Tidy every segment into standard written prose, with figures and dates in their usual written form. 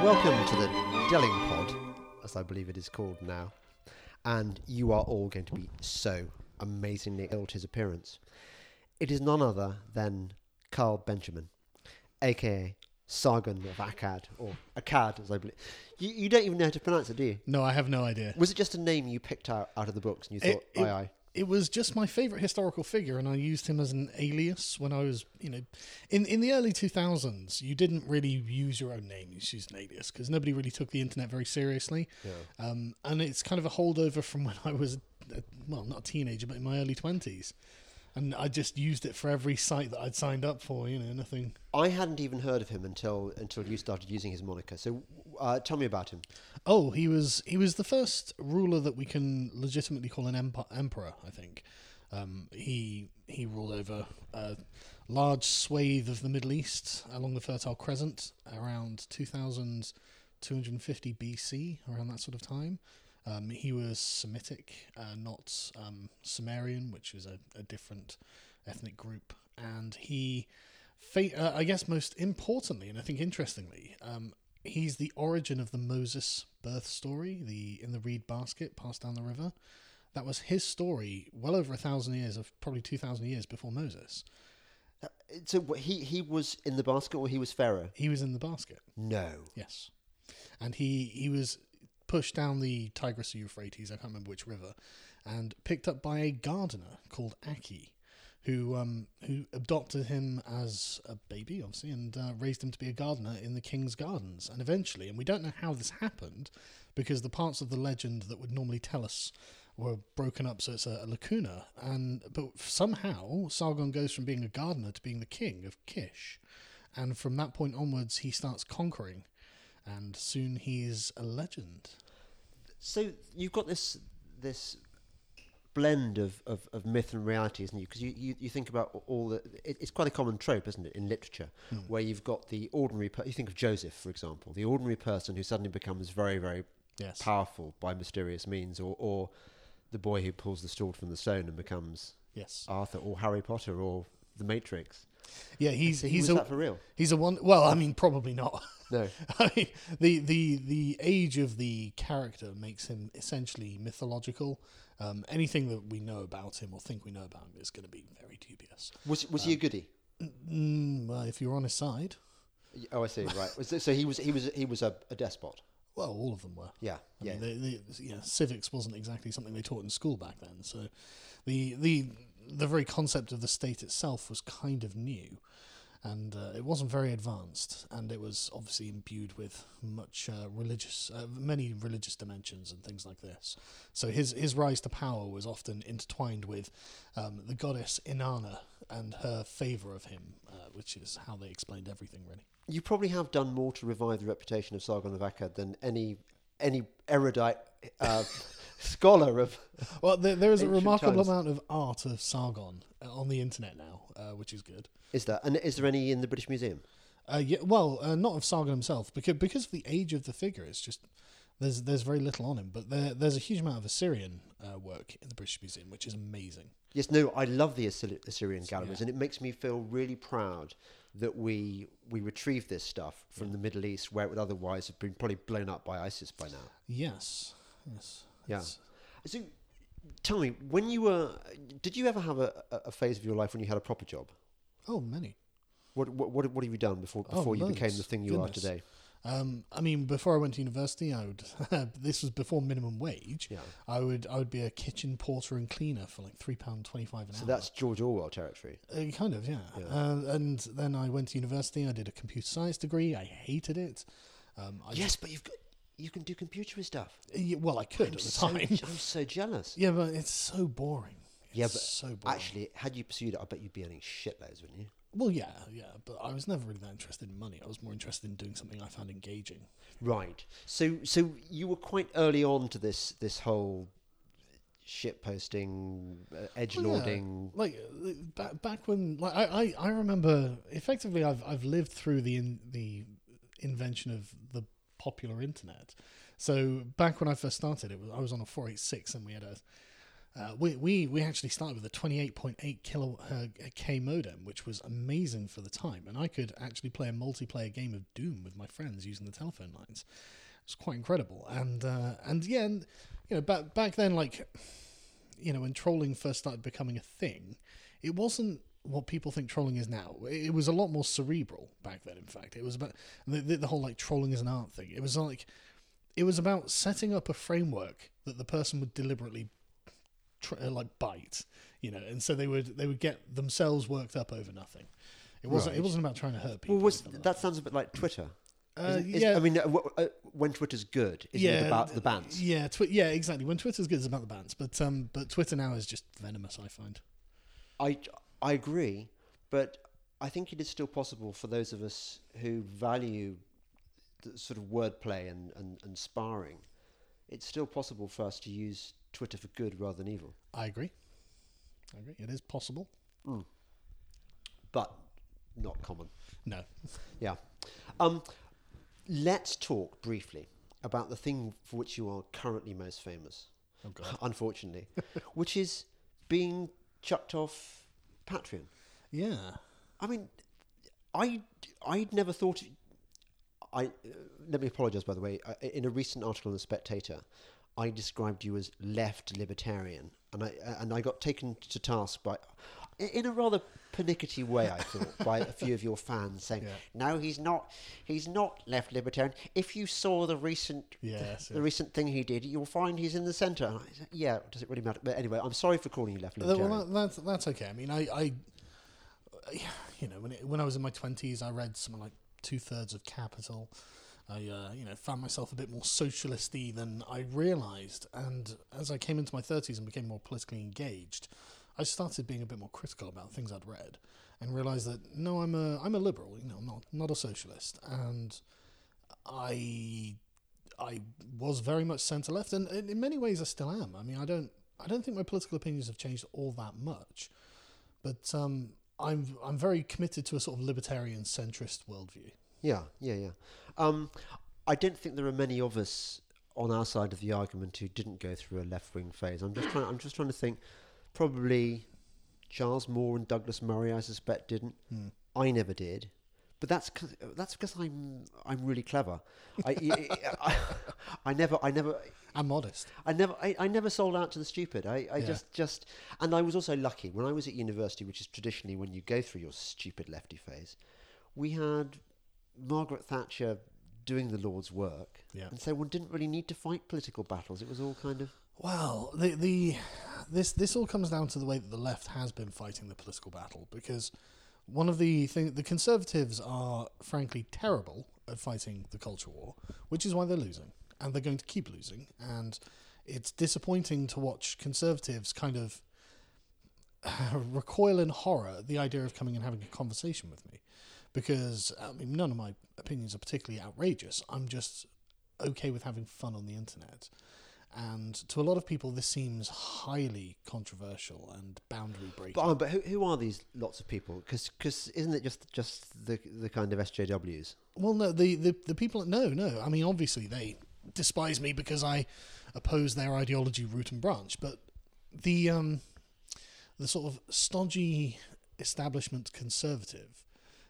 Welcome to the Delling Pod, as I believe it is called now. And you are all going to be so amazingly ill to his appearance. It is none other than Carl Benjamin, aka Sargon of Akkad, or Akkad, as I believe. You don't even know how to pronounce it, do you? No, I have no idea. Was it just a name you picked out of the books and you thought, aye? It was just my favourite historical figure, and I used him as an alias when I was, in the early 2000s, you didn't really use your own name, you used an alias, because nobody really took the internet very seriously. Yeah. And it's kind of a holdover from when I was, not a teenager, but in my early 20s. And I just used it for every site that I'd signed up for, nothing. I hadn't even heard of him until you started using his moniker. So tell me about him. Oh, he was the first ruler that we can legitimately call an emperor, I think. He ruled over a large swathe of the Middle East along the Fertile Crescent around 2250 BC, around that sort of time. He was Semitic, not Sumerian, which is a different ethnic group. And he, I guess most importantly, and I think interestingly, he's the origin of the Moses birth story, in the reed basket passed down the river. That was his story well over 1,000 years, of probably 2,000 years before Moses. So he was in the basket, or he was Pharaoh? He was in the basket. No. Yes. And he was pushed down the Tigris or Euphrates, I can't remember which river, and picked up by a gardener called Aki, who adopted him as a baby, obviously, and raised him to be a gardener in the king's gardens. And eventually, and we don't know how this happened, because the parts of the legend that would normally tell us were broken up, so it's a lacuna. But somehow, Sargon goes from being a gardener to being the king of Kish. And from that point onwards, he starts conquering. And soon he's a legend. So you've got this blend of myth and reality, isn't you? Because you think about all the... It's quite a common trope, isn't it, in literature, where you've got the ordinary... You think of Joseph, for example, the ordinary person who suddenly becomes very, very powerful by mysterious means, or the boy who pulls the sword from the stone and becomes Arthur, or Harry Potter, or The Matrix. Yeah, he's that for real? He's a one. Well, I mean, probably not. No. I mean, the age of the character makes him essentially mythological. Anything that we know about him or think we know about him is going to be very dubious. Was he a goodie? Well, if you're on his side. Oh, I see. Right. So he was a despot. Well, all of them were. Yeah. I mean, civics wasn't exactly something they taught in school back then. So the very concept of the state itself was kind of new, and it wasn't very advanced, and it was obviously imbued with many religious dimensions and things like this. So his rise to power was often intertwined with the goddess Inanna and her favour of him, which is how they explained everything, really. You probably have done more to revive the reputation of Sargon of Akkad than any erudite scholar of... Well, there is a remarkable times. amount of art of Sargon on the internet now, which is good. Is there? And is there any in the British Museum? Not of Sargon himself, because of the age of the figure. It's just there's very little on him, but there's a huge amount of Assyrian work in the British Museum, which is amazing. Yes, no, I love the Assyrian galleries, and it makes me feel really proud that we retrieved this stuff from the Middle East, where it would otherwise have been probably blown up by ISIS by now. Yes. Yeah. So, tell me, did you ever have a phase of your life when you had a proper job? Oh, many. What have you done before you became the thing you are today? I mean, before I went to university, I would. This was before minimum wage. Yeah. I would be a kitchen porter and cleaner for like £3.25 an hour. So that's George Orwell territory. Kind of, yeah. And then I went to university. I did a computer science degree. I hated it. But you can do computery stuff. Well, I could at the time. I'm so jealous. Yeah, but it's so boring. So boring. Actually, had you pursued it, I bet you'd be earning shitloads, wouldn't you? Well, yeah, but I was never really that interested in money. I was more interested in doing something I found engaging. Right. So you were quite early on to this whole shit posting, edgelording. Well, yeah. Back when, like, I remember effectively I've lived through the invention of the popular internet. So back when I first started, I was on a 486, and we had We actually started with a 28.8 K modem, which was amazing for the time, and I could actually play a multiplayer game of Doom with my friends using the telephone lines. It was quite incredible, and back then, like, when trolling first started becoming a thing, it wasn't what people think trolling is now. It was a lot more cerebral back then. In fact, it was about the whole like trolling is an art thing. It was about setting up a framework that the person would deliberately bite, and so they would get themselves worked up over nothing. It wasn't about trying to hurt people. Well, that sounds a bit like Twitter. Yeah. I mean, when Twitter's good, isn't it about the bans? Yeah, exactly. When Twitter's good, it's about the bans. But Twitter now is just venomous, I find. I agree, but I think it is still possible for those of us who value the sort of wordplay and sparring. It's still possible for us to use Twitter for good rather than evil. I agree. It is possible. But not common. No. Yeah. Let's talk briefly about the thing for which you are currently most famous. Oh, God. Unfortunately. Which is being chucked off Patreon. Yeah. I mean, I'd never thought... let me apologise, by the way. In a recent article in The Spectator, I described you as left libertarian, and I got taken to task in a rather pernickety way, I thought, by a few of your fans saying, "No, he's not left libertarian. If you saw the recent recent thing he did, you'll find he's in the centre." And I said, yeah, does it really matter? But anyway, I'm sorry for calling you left libertarian. Well, that's okay. I mean, I when I was in my 20s, I read something like 2/3 of Capital. I found myself a bit more socialist-y than I realised, and as I came into my 30s and became more politically engaged, I started being a bit more critical about things I'd read, and realised that no, I'm a liberal. I'm not a socialist, and I was very much centre left, and in many ways I still am. I mean, I don't think my political opinions have changed all that much, but I'm very committed to a sort of libertarian centrist worldview. Yeah. I don't think there are many of us on our side of the argument who didn't go through a left-wing phase. I'm just trying to think. Probably Charles Moore and Douglas Murray, I suspect, didn't. I never did, but that's because I'm really clever. I never. I'm modest. I never sold out to the stupid. I just, and I was also lucky when I was at university, which is traditionally when you go through your stupid lefty phase. We had Margaret Thatcher doing the Lord's work, and so one didn't really need to fight political battles. It was all kind of... Well, this all comes down to the way that the left has been fighting the political battle, because one of the Conservatives are frankly terrible at fighting the culture war, which is why they're losing, and they're going to keep losing, and it's disappointing to watch Conservatives kind of recoil in horror at the idea of coming and having a conversation with me. Because, I mean, none of my opinions are particularly outrageous. I'm just okay with having fun on the internet. And to a lot of people, this seems highly controversial and boundary breaking. But who are these lots of people? Because isn't it just the kind of SJWs? Well, no, the people... No. I mean, obviously, they despise me because I oppose their ideology root and branch. But the sort of stodgy establishment conservative...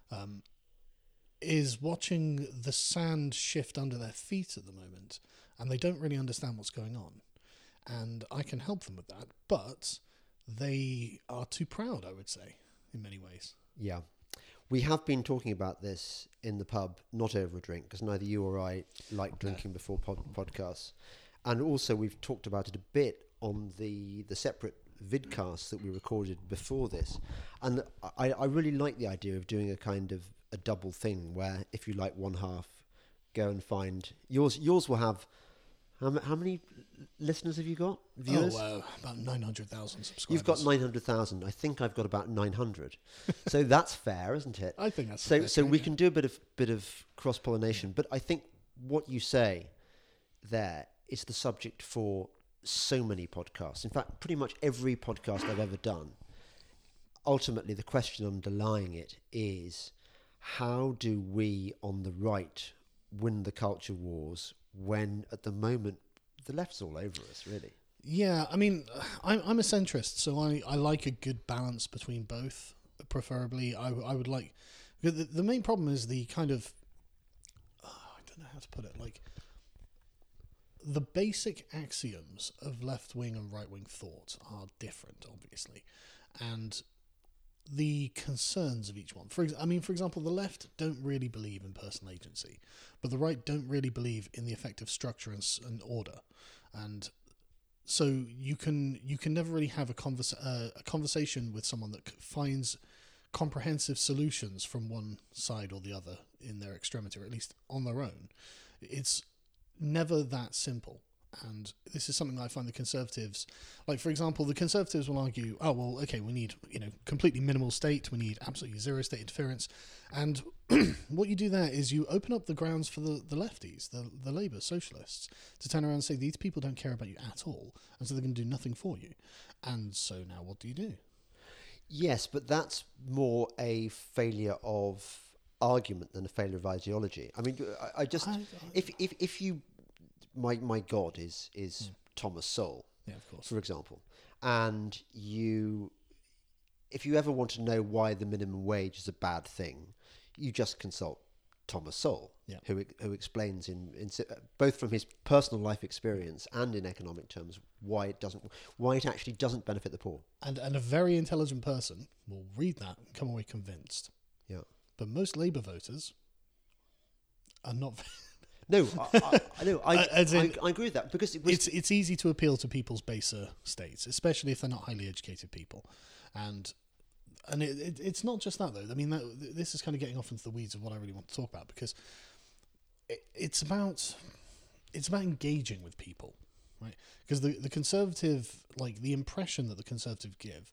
is watching the sand shift under their feet at the moment, and they don't really understand what's going on. And I can help them with that, but they are too proud, I would say, in many ways. Yeah. We have been talking about this in the pub, not over a drink, because neither you or I like drinking before podcasts. And also we've talked about it a bit on the separate vidcast that we recorded before this, and I really like the idea of doing a kind of a double thing where if you like one half, go and find yours will have how many listeners have you got? Viewers? About 900,000 subscribers. You've got 900,000. I think I've got about 900. So that's fair, isn't it? I think that's so. Fair So we can do a bit of cross pollination, but I think what you say there is the subject for so many podcasts. In fact, pretty much every podcast I've ever done, ultimately the question underlying it is, how do we on the right win the culture wars when at the moment the left's all over us, really? Yeah, I mean, I'm a centrist, so I like a good balance between both. Preferably, I would like. The main problem is the kind of, I don't know how to put it, like the basic axioms of left wing and right wing thought are different, obviously, and the concerns of each one. For example, the left don't really believe in personal agency, but the right don't really believe in the effective structure and order, and so you can never really have a conversation with someone that finds comprehensive solutions from one side or the other in their extremity, or at least on their own. It's never that simple. And this is something I find the Conservatives, like for example, the Conservatives will argue, oh well, okay, we need completely minimal state, we need absolutely zero state interference, and what you do there is you open up the grounds for the lefties, the Labour socialists, to turn around and say these people don't care about you at all, and so they're going to do nothing for you. And so now what do? Yes, but that's more a failure of argument than a failure of ideology. I mean, if you, my God is Thomas Sowell, Yeah, of course. for example, and if you ever want to know why the minimum wage is a bad thing, you just consult Thomas Sowell, Yeah. who explains in both from his personal life experience and in economic terms why it actually doesn't benefit the poor. And a very intelligent person will read that and come away convinced. Yeah. But most Labour voters are not. No, I know. I agree with that because It's easy to appeal to people's baser states, especially if they're not highly educated people, and it's not just that though. I mean, this is kind of getting off into the weeds of what I really want to talk about, because it's about engaging with people, right? Because the Conservative, like the impression that the Conservative give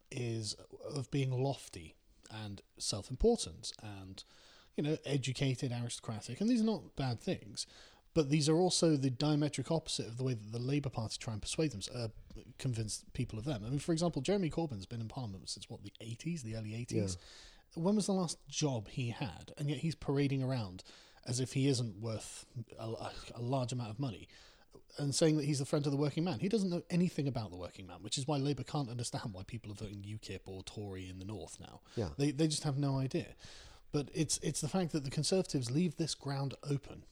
is of being lofty and self-important and educated, aristocratic, and these are not bad things, but these are also the diametric opposite of the way that the Labour Party try and persuade them, convince people of them. I mean, for example, Jeremy Corbyn's been in Parliament since the early 80s. Yeah. When was the last job he had? And yet he's parading around as if he isn't worth a large amount of money, and saying that he's the friend of the working man. He doesn't know anything about the working man, which is why Labour can't understand why people are voting UKIP or Tory in the north now. Yeah. They just have no idea. But it's the fact that the Conservatives leave this ground open.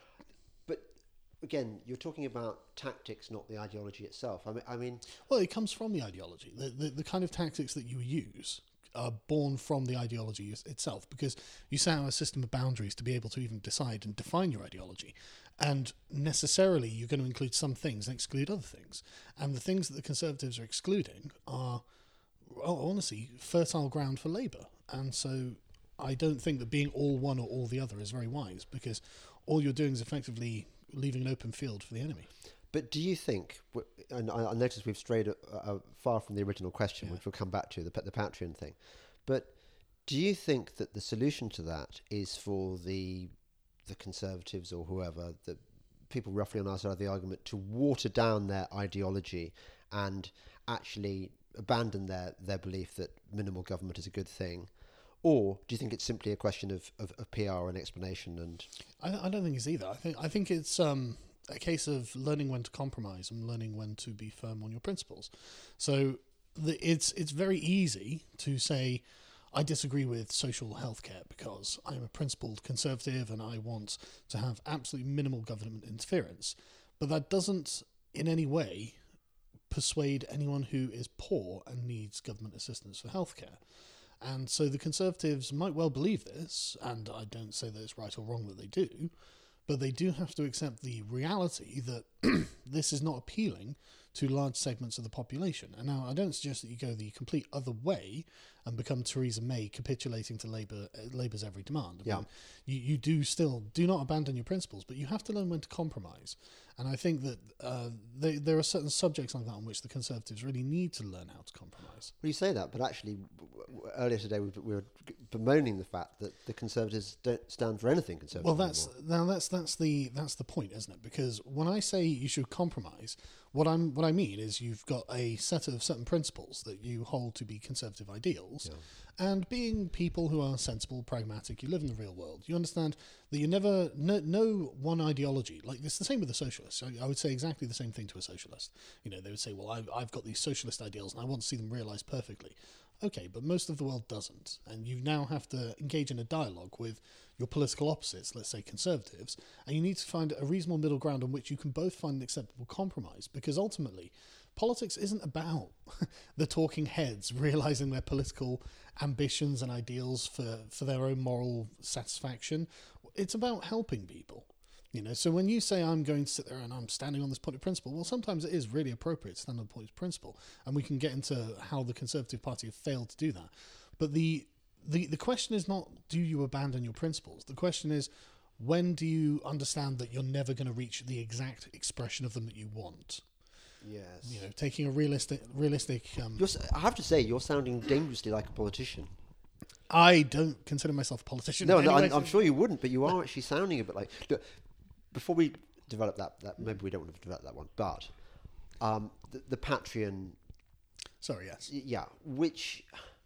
But again, you're talking about tactics, not the ideology itself. I mean, well, it comes from the ideology. The kind of tactics that you use are born from the ideology itself, because you set out a system of boundaries to be able to even decide and define your ideology. And necessarily, you're going to include some things and exclude other things. And the things that the Conservatives are excluding are, honestly, fertile ground for Labour. And so I don't think that being all one or all the other is very wise, because all you're doing is effectively leaving an open field for the enemy. But do you think, and I noticed we've strayed far from the original question, which we'll come back to, the Patreon thing, but do you think that the solution to that is for the Conservatives or whoever, the people roughly on our side of the argument, to water down their ideology and actually abandon their belief that minimal government is a good thing? Or do you think it's simply a question of PR and explanation? And I don't think it's either. I think it's a case of learning when to compromise and learning when to be firm on your principles. So it's very easy to say, I disagree with social healthcare because I'm a principled Conservative and I want to have absolutely minimal government interference. But that doesn't in any way persuade anyone who is poor and needs government assistance for healthcare. And so the Conservatives might well believe this, and I don't say that it's right or wrong that they do, but they do have to accept the reality that this is not appealing to large segments of the population. And now I don't suggest that you go the complete other way and become Theresa May capitulating to Labour's every demand. I mean, you do not abandon your principles, but you have to learn when to compromise. And I think that there are certain subjects like that on which the Conservatives really need to learn how to compromise. Well, you say that, but actually, earlier today we were bemoaning the fact that the Conservatives don't stand for anything conservative. Well, that's the point, isn't it? Because when I say you should compromise, What I mean is you've got a set of certain principles that you hold to be conservative ideals, and being people who are sensible, pragmatic, you live in the real world. You understand that you never no one ideology. Like it's the same with the socialists. I would say exactly the same thing to a socialist. They would say, "Well, I've got these socialist ideals, and I want to see them realized perfectly." Okay, but most of the world doesn't, and you now have to engage in a dialogue with your political opposites, let's say conservatives, and you need to find a reasonable middle ground on which you can both find an acceptable compromise, because ultimately, politics isn't about the talking heads realizing their political ambitions and ideals for their own moral satisfaction. It's about helping people. So when you say I'm going to sit there and I'm standing on this point of principle, well, sometimes it is really appropriate to stand on the point of principle, and we can get into how the Conservative Party have failed to do that. But the question is not, do you abandon your principles? The question is, when do you understand that you're never going to reach the exact expression of them that you want? Yes. Taking a realistic. I have to say, you're sounding dangerously like a politician. I don't consider myself a politician. No, I'm sure you wouldn't, but you are actually sounding a bit like. Look, before we develop that maybe we don't want to develop that one, but the Patreon. Sorry, yes. Yeah, which.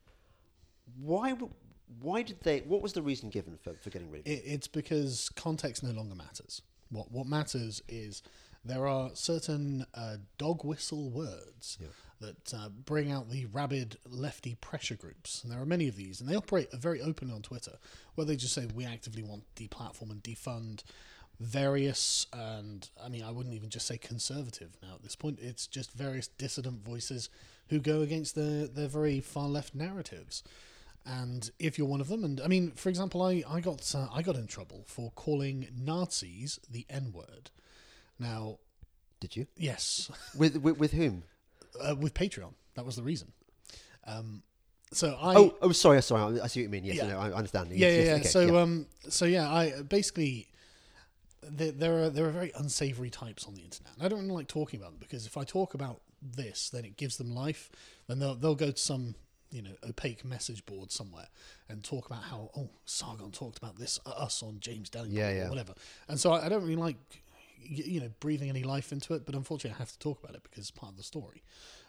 Why did they? What was the reason given for getting rid of it? It's because context no longer matters. What matters is there are certain dog whistle words that bring out the rabid lefty pressure groups, and there are many of these, and they operate very openly on Twitter, where they just say we actively want to deplatform and defund various, and I wouldn't even just say conservative now at this point. It's just various dissident voices who go against their very far left narratives. And if you're one of them, and for example, I got in trouble for calling Nazis the N-word. Now, did you? Yes. With whom? With Patreon. That was the reason. So sorry. I see what you mean. Yes, yeah. I understand. Yeah, yes, yeah. Okay, So I basically there are very unsavory types on the internet. And I don't really like talking about them, because if I talk about this, then it gives them life. Then they'll go to some opaque message board somewhere and talk about how Sargon talked about this us on James Delingpole or whatever. And so I don't really like breathing any life into it, but unfortunately I have to talk about it because it's part of the story.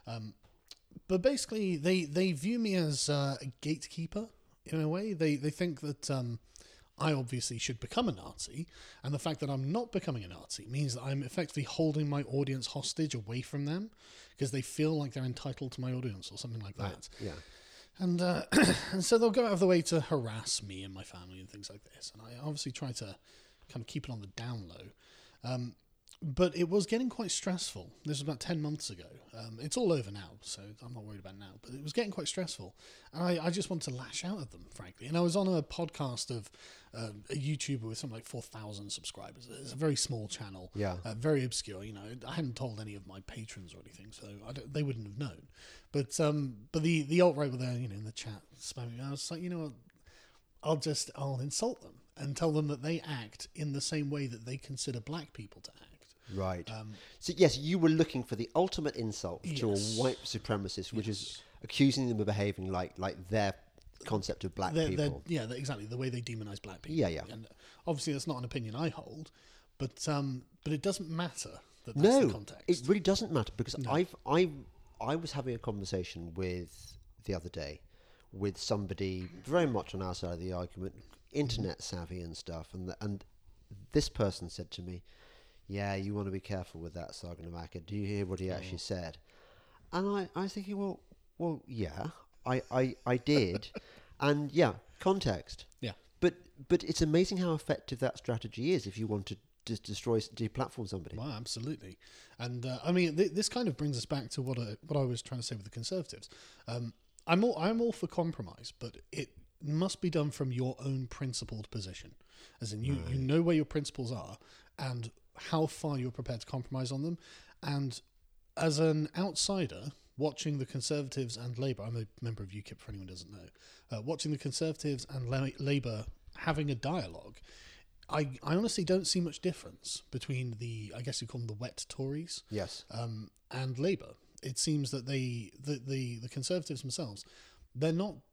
But basically they view me as a gatekeeper in a way. They think that I obviously should become a Nazi, and the fact that I'm not becoming a Nazi means that I'm effectively holding my audience hostage away from them, because they feel like they're entitled to my audience or something like that. Right. Yeah. And and so they'll go out of the way to harass me and my family and things like this. And I obviously try to kind of keep it on the down low. But it was getting quite stressful. This was about 10 months ago. It's all over now, so I'm not worried about it now. But it was getting quite stressful. And I just wanted to lash out at them, frankly. And I was on a podcast of a YouTuber with something like 4,000 subscribers. It's a very small channel. Yeah. Very obscure. I hadn't told any of my patrons or anything, so they wouldn't have known. But the alt-right were there, in the chat spamming. I was like, what? I'll insult them and tell them that they act in the same way that they consider black people to act. Right. So yes, you were looking for the ultimate insult to a white supremacist, which is accusing them of behaving like their concept of black people. Exactly. The way they demonize black people. Yeah. And obviously that's not an opinion I hold, but it doesn't matter that that's the context. It really doesn't matter, because I was having a conversation the other day with somebody very much on our side of the argument, internet savvy and stuff, and this person said to me, "Yeah, you want to be careful with that, Sargon of Akkad. Do you hear what he actually said?" And I was thinking, well, yeah, I did, and yeah, context. Yeah. But it's amazing how effective that strategy is if you want to deplatform somebody. Well, absolutely. And this kind of brings us back to what I was trying to say with the Conservatives. I'm all for compromise, but it must be done from your own principled position, as in you know where your principles are and how far you're prepared to compromise on them. And as an outsider watching the Conservatives and Labour, I'm a member of UKIP for anyone who doesn't know, watching the Conservatives and Labour having a dialogue, I honestly don't see much difference between I guess you call them the wet Tories, yes, and Labour. It seems that the Conservatives themselves, they're not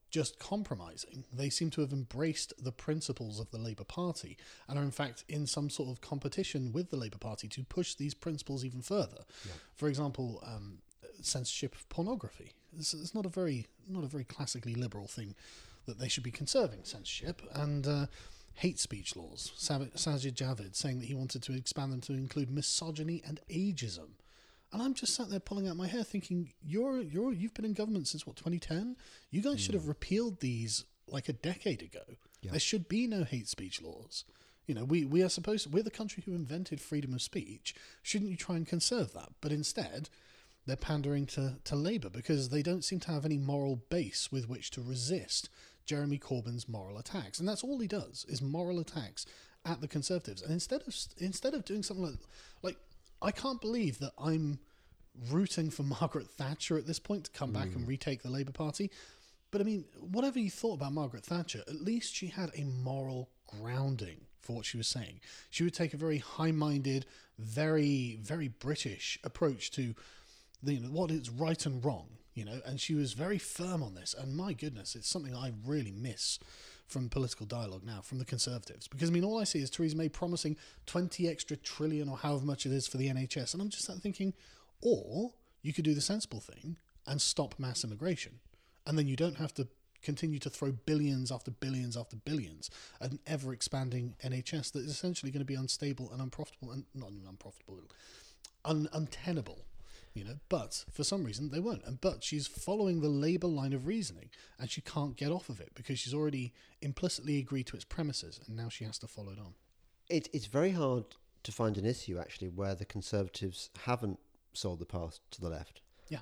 just compromising. They seem to have embraced the principles of the Labour Party and are in fact in some sort of competition with the Labour Party to push these principles even further. Yeah. For example, censorship of pornography. It's not a very classically liberal thing that they should be conserving censorship, and hate speech laws. Sajid Javid saying that he wanted to expand them to include misogyny and ageism. And I'm just sat there pulling out my hair thinking, you've been in government since, 2010? You guys should have repealed these like a decade ago. Yeah. There should be no hate speech laws. You know, we're the country who invented freedom of speech. Shouldn't you try and conserve that? But instead, they're pandering to Labour because they don't seem to have any moral base with which to resist Jeremy Corbyn's moral attacks. And that's all he does, is moral attacks at the Conservatives. And instead of doing something like I can't believe that I'm rooting for Margaret Thatcher at this point to come back and retake the Labour Party. But I mean, whatever you thought about Margaret Thatcher, at least she had a moral grounding for what she was saying. She would take a very high-minded, very, very British approach to what is right and wrong, and she was very firm on this. And my goodness, it's something I really miss from political dialogue now, from the Conservatives. Because, all I see is Theresa May promising 20 extra trillion or however much it is for the NHS. And I'm just thinking, or you could do the sensible thing and stop mass immigration. And then you don't have to continue to throw billions after billions after billions at an ever-expanding NHS that is essentially going to be unstable and unprofitable, and not unprofitable, untenable. But for some reason they won't. But she's following the Labour line of reasoning, and she can't get off of it because she's already implicitly agreed to its premises, and now she has to follow it on. It's very hard to find an issue, actually, where the Conservatives haven't sold the path to the left. Yeah.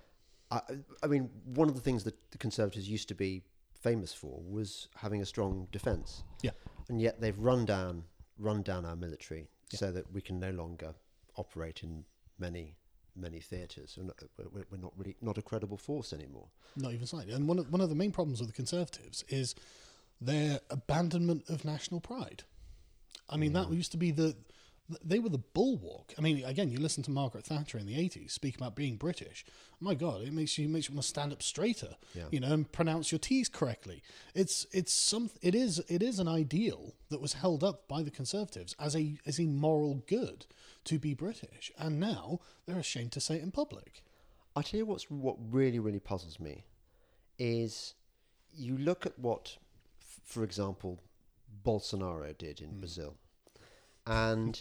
I mean, one of the things that the Conservatives used to be famous for was having a strong defence. Yeah. And yet they've run down our military so that we can no longer operate in many theatres. We're not a credible force anymore. Not even slightly. And one of the main problems with the Conservatives is their abandonment of national pride. I mean, that used to be they were the bulwark. I mean, again, you listen to Margaret Thatcher in the 80s speak about being British. My God, it makes you want to stand up straighter, and pronounce your T's correctly. It is an ideal that was held up by the Conservatives as a moral good to be British, and now they're ashamed to say it in public. I tell you what really, really puzzles me is you look at what, for example, Bolsonaro did in Brazil. And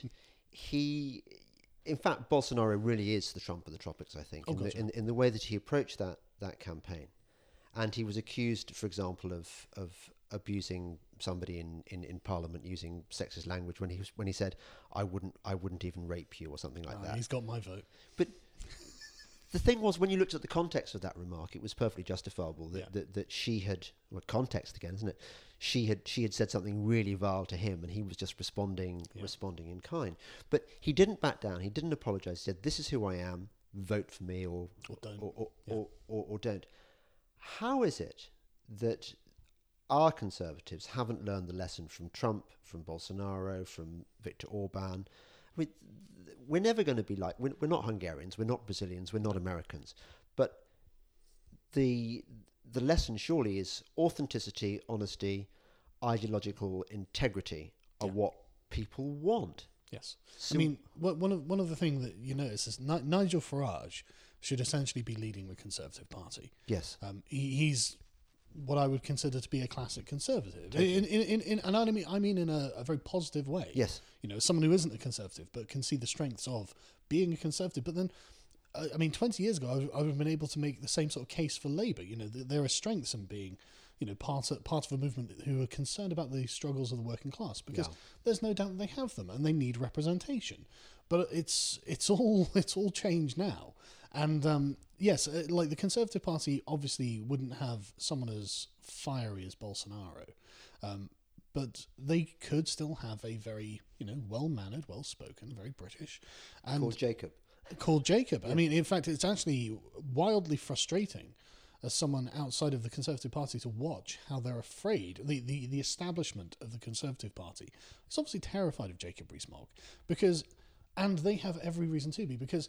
in fact, Bolsonaro really is the Trump of the tropics, I think, in the way that he approached that campaign. And he was accused, for example, of abusing somebody in Parliament using sexist language when he said, I wouldn't even rape you or something like that. He's got my vote. But the thing was, when you looked at the context of that remark, it was perfectly justifiable that she had, context again, isn't it? She had said something really vile to him, and he was just responding in kind. But he didn't back down. He didn't apologise. He said, "This is who I am. Vote for me, or don't." Or don't. How is it that our Conservatives haven't learned the lesson from Trump, from Bolsonaro, from Viktor Orban? I mean, we're never going to be like, we're not Hungarians, we're not Brazilians, we're not Americans. But the lesson surely is authenticity, honesty, ideological integrity are what people want. Yes. So, I mean, one of the things that you notice is Nigel Farage should essentially be leading the Conservative Party. Yes. He's what I would consider to be a classic Conservative. And I mean in a very positive way. Yes. Someone who isn't a Conservative but can see the strengths of being a Conservative. But then, 20 years ago, I would have been able to make the same sort of case for Labour. There are strengths in being, part of a movement who are concerned about the struggles of the working class, because there's no doubt that they have them and they need representation. But it's all changed now. And yes, like the Conservative Party obviously wouldn't have someone as fiery as Bolsonaro, but they could still have a very, well-mannered, well-spoken, very British, and called Jacob. Yeah. I mean, in fact, it's actually wildly frustrating as someone outside of the Conservative Party to watch how they're afraid. The establishment of the Conservative Party is obviously terrified of Jacob Rees-Mogg and they have every reason to be, because,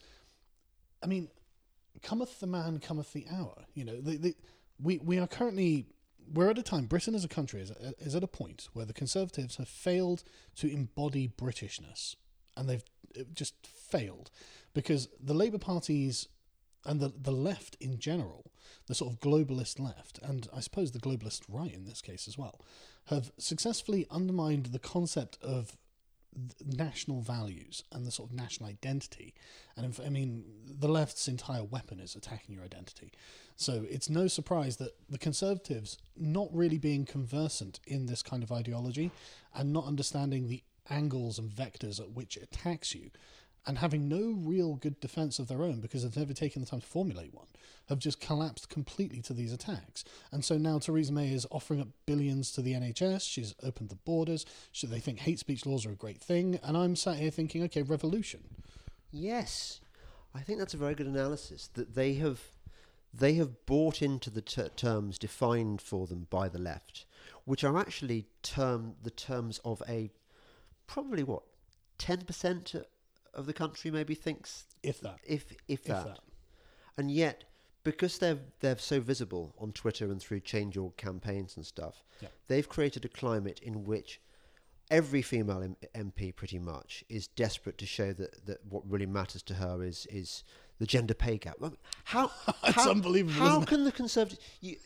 cometh the man, cometh the hour. We are currently we're at a time, Britain as a country is at a point where the Conservatives have failed to embody Britishness. And they've just failed. Because the Labour parties and the left in general, the sort of globalist left, and I suppose the globalist right in this case as well, have successfully undermined the concept of national values and the sort of national identity. And the left's entire weapon is attacking your identity. So it's no surprise that the Conservatives, not really being conversant in this kind of ideology and not understanding the angles and vectors at which it attacks you, and having no real good defence of their own because they've never taken the time to formulate one, have just collapsed completely to these attacks. And so now Theresa May is offering up billions to the NHS. She's opened the borders. They think hate speech laws are a great thing. And I'm sat here thinking, okay, revolution. Yes, I think that's a very good analysis, that they have bought into the terms defined for them by the left, which are actually the terms of a probably 10% of the country maybe thinks, if that. If that. And yet, because they're so visible on Twitter and through Change.org campaigns and stuff, they've created a climate in which every female MP pretty much is desperate to show that what really matters to her is the gender pay gap. How That's unbelievable. How can the Conservatives?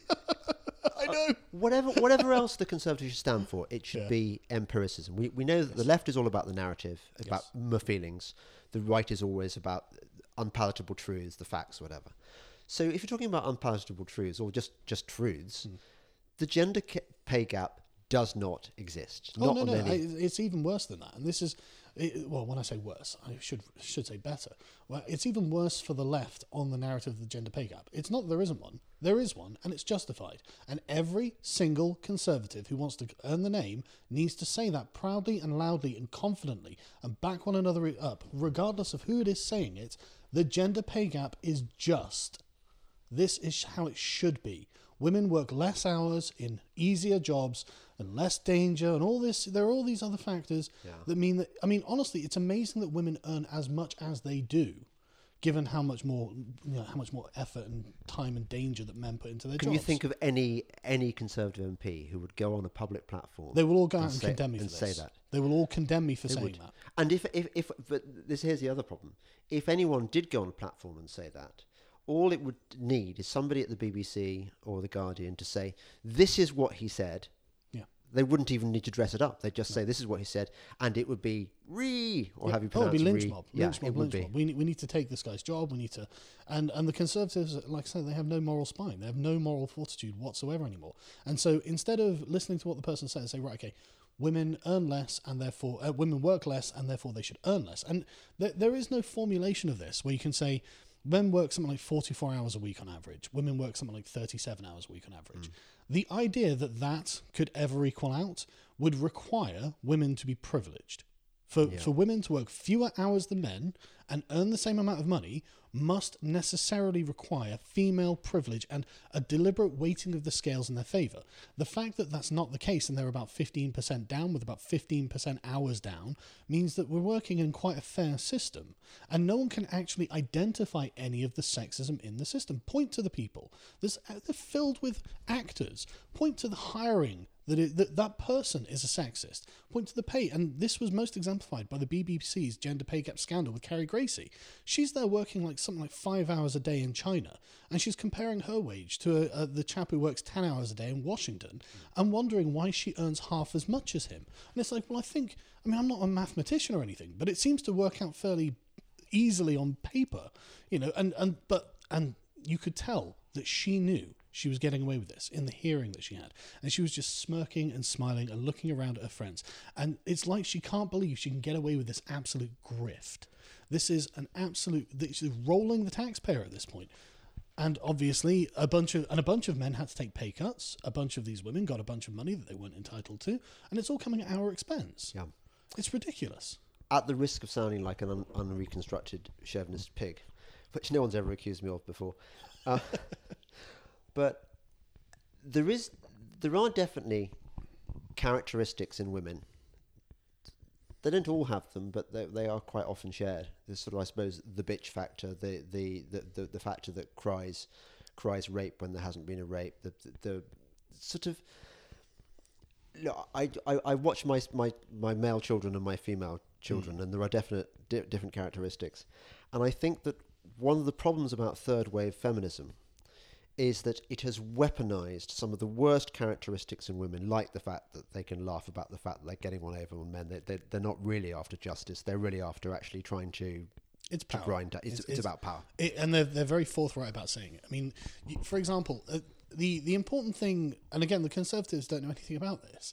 I know. Whatever else the Conservatives should stand for, it should be empiricism. We know that the left is all about the narrative, about my feelings. The right is always about unpalatable truths, the facts, whatever. So if you're talking about unpalatable truths or just truths, the gender pay gap does not exist. No. It's even worse than that. And this is, when I say worse, I should say better. Well, it's even worse for the left on the narrative of the gender pay gap. It's not that there isn't one. There is one, and it's justified. And every single Conservative who wants to earn the name needs to say that proudly and loudly and confidently and back one another up, regardless of who it is saying it. The gender pay gap is just. This is how it should be. Women work less hours in easier jobs and less danger and all this. There are all these other factors that mean that, honestly, it's amazing that women earn as much as they do, given how much more effort and time and danger that men put into their jobs. Can you think of any Conservative MP who would go on a public platform? They will all go out and condemn me for this. Say that. They will all condemn me for saying that. And here's the other problem. If anyone did go on a platform and say that, all it would need is somebody at the BBC or The Guardian to say, this is what he said. Yeah. They wouldn't even need to dress it up. They'd just say, this is what he said, and it would be have you pronounced it would be lynch mob. Lynch mob. We need to take this guy's job. We need to... And the Conservatives, like I said, they have no moral spine. They have no moral fortitude whatsoever anymore. And so instead of listening to what the person says, say, right, okay, women earn less and therefore... women work less and therefore they should earn less. And there is no formulation of this where you can say... Men work something like 44 hours a week on average. Women work something like 37 hours a week on average. The idea that could ever equal out would require women to be privileged. For women to work fewer hours than men and earn the same amount of money must necessarily require female privilege and a deliberate weighting of the scales in their favour. The fact that that's not the case and they're about 15% down with about 15% hours down means that we're working in quite a fair system and no one can actually identify any of the sexism in the system. Point to the people. They're filled with actors. Point to the hiring. That person is a sexist. Point to the pay. And this was most exemplified by the BBC's gender pay gap scandal with Carrie Gracie. She's there working something like 5 hours a day in China, and she's comparing her wage to the chap who works 10 hours a day in Washington and wondering why she earns half as much as him. And it's like, well, I'm not a mathematician or anything, but it seems to work out fairly easily on paper, and you could tell that she knew she was getting away with this in the hearing that she had. And she was just smirking and smiling and looking around at her friends. And it's like she can't believe she can get away with this absolute grift. This is this is rolling the taxpayer at this point. And obviously a bunch of men had to take pay cuts. A bunch of these women got a bunch of money that they weren't entitled to. And it's all coming at our expense. Yeah. It's ridiculous. At the risk of sounding like an unreconstructed chauvinist pig, which no one's ever accused me of before. But there are definitely characteristics in women. They don't all have them, but they are quite often shared. There's sort of, I suppose, the bitch factor, the factor that cries rape when there hasn't been a rape, sort of. Look, I watch my male children and my female children, and there are definite different characteristics, and I think that one of the problems about third wave feminism is that it has weaponized some of the worst characteristics in women, like the fact that they can laugh about the fact that they're getting on over on men. They're not really after justice. They're really after actually trying to. It's power. Grind. It's about power. And they're very forthright about saying it. I mean, for example, the important thing, and again, the Conservatives don't know anything about this.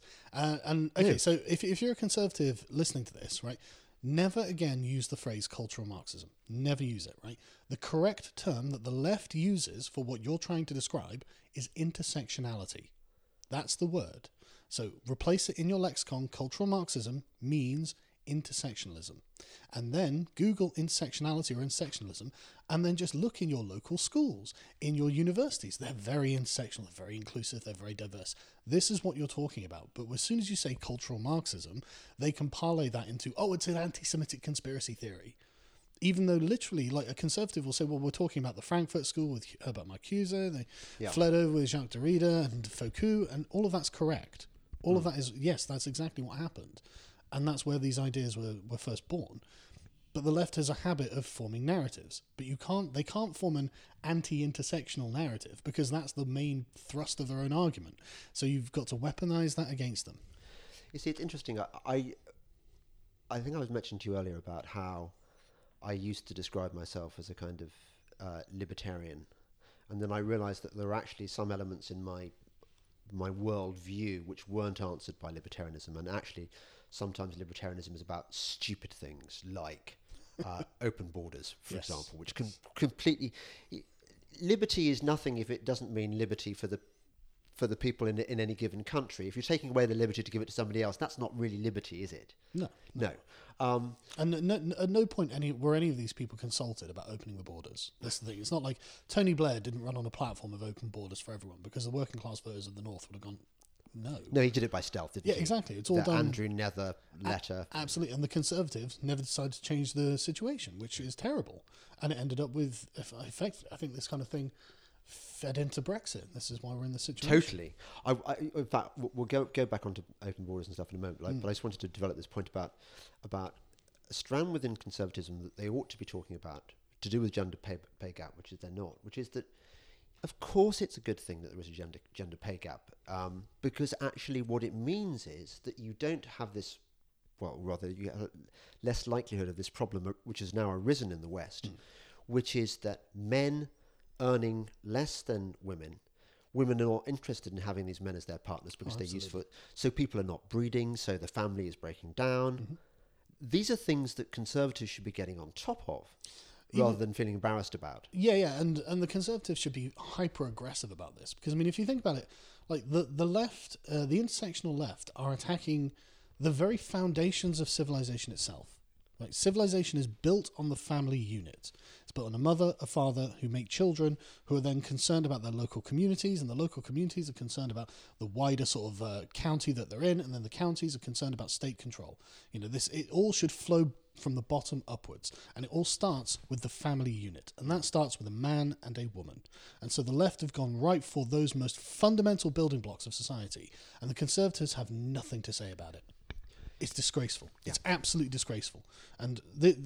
So if you're a Conservative listening to this, right, never again use the phrase cultural Marxism. Never use it, right? The correct term that the left uses for what you're trying to describe is intersectionality. That's the word. So replace it in your lexicon. Cultural Marxism means intersectionalism. And then Google intersectionality or intersectionalism, and then just look in your local schools, in your universities. They're very intersectional, they're very inclusive, they're very diverse. This is what you're talking about. But as soon as you say cultural Marxism, they can parlay that into, it's an anti-Semitic conspiracy theory. Even though literally, like, a Conservative will say, well, we're talking about the Frankfurt School with Herbert Marcuse, they fled over with Jacques Derrida and Foucault, and all of that's correct. All of that is, yes, that's exactly what happened. And that's where these ideas were first born. But the left has a habit of forming narratives. But they can't form an anti-intersectional narrative because that's the main thrust of their own argument. So you've got to weaponize that against them. You see, it's interesting. I think I was mentioning to you earlier about how I used to describe myself as a kind of libertarian. And then I realized that there are actually some elements in my world view which weren't answered by libertarianism, and actually sometimes libertarianism is about stupid things like open borders, for example, which can completely. Liberty is nothing if it doesn't mean liberty for the people in any given country. If you're taking away the liberty to give it to somebody else, that's not really liberty, is it? No. And at no point were any of these people consulted about opening the borders. That's the thing. It's not like Tony Blair didn't run on a platform of open borders for everyone, because the working class voters of the North would have gone, no, he did it by stealth, didn't he? Yeah, exactly. It's all done. Andrew Nether letter. Absolutely. And the Conservatives never decided to change the situation, which is terrible. And it ended up with, I think this kind of thing fed into Brexit. This is why we're in this situation. Totally. In fact, we'll go back onto open borders and stuff in a moment. But I just wanted to develop this point about a strand within conservatism that they ought to be talking about to do with gender pay gap, which is they're not. Which is that, of course, it's a good thing that there is a gender pay gap, because actually what it means is that you don't have this. Well, rather, you have less likelihood of this problem, which has now arisen in the West, which is that men earning less than women are not interested in having these men as their partners because they're useful. So people are not breeding, so the family is breaking down. These are things that conservatives should be getting on top of, rather than feeling embarrassed about. Yeah, and the Conservatives should be hyper aggressive about this, because I mean, if you think about it, like the left, the intersectional left, are attacking the very foundations of civilization itself. Like, civilization is built on the family unit. It's built on a mother, a father who make children, who are then concerned about their local communities, and the local communities are concerned about the wider sort of county that they're in, and then the counties are concerned about state control. You know, it all should flow from the bottom upwards, and it all starts with the family unit, and that starts with a man and a woman. And so the left have gone right for those most fundamental building blocks of society, and the Conservatives have nothing to say about it. It's disgraceful. Yeah. It's absolutely disgraceful. And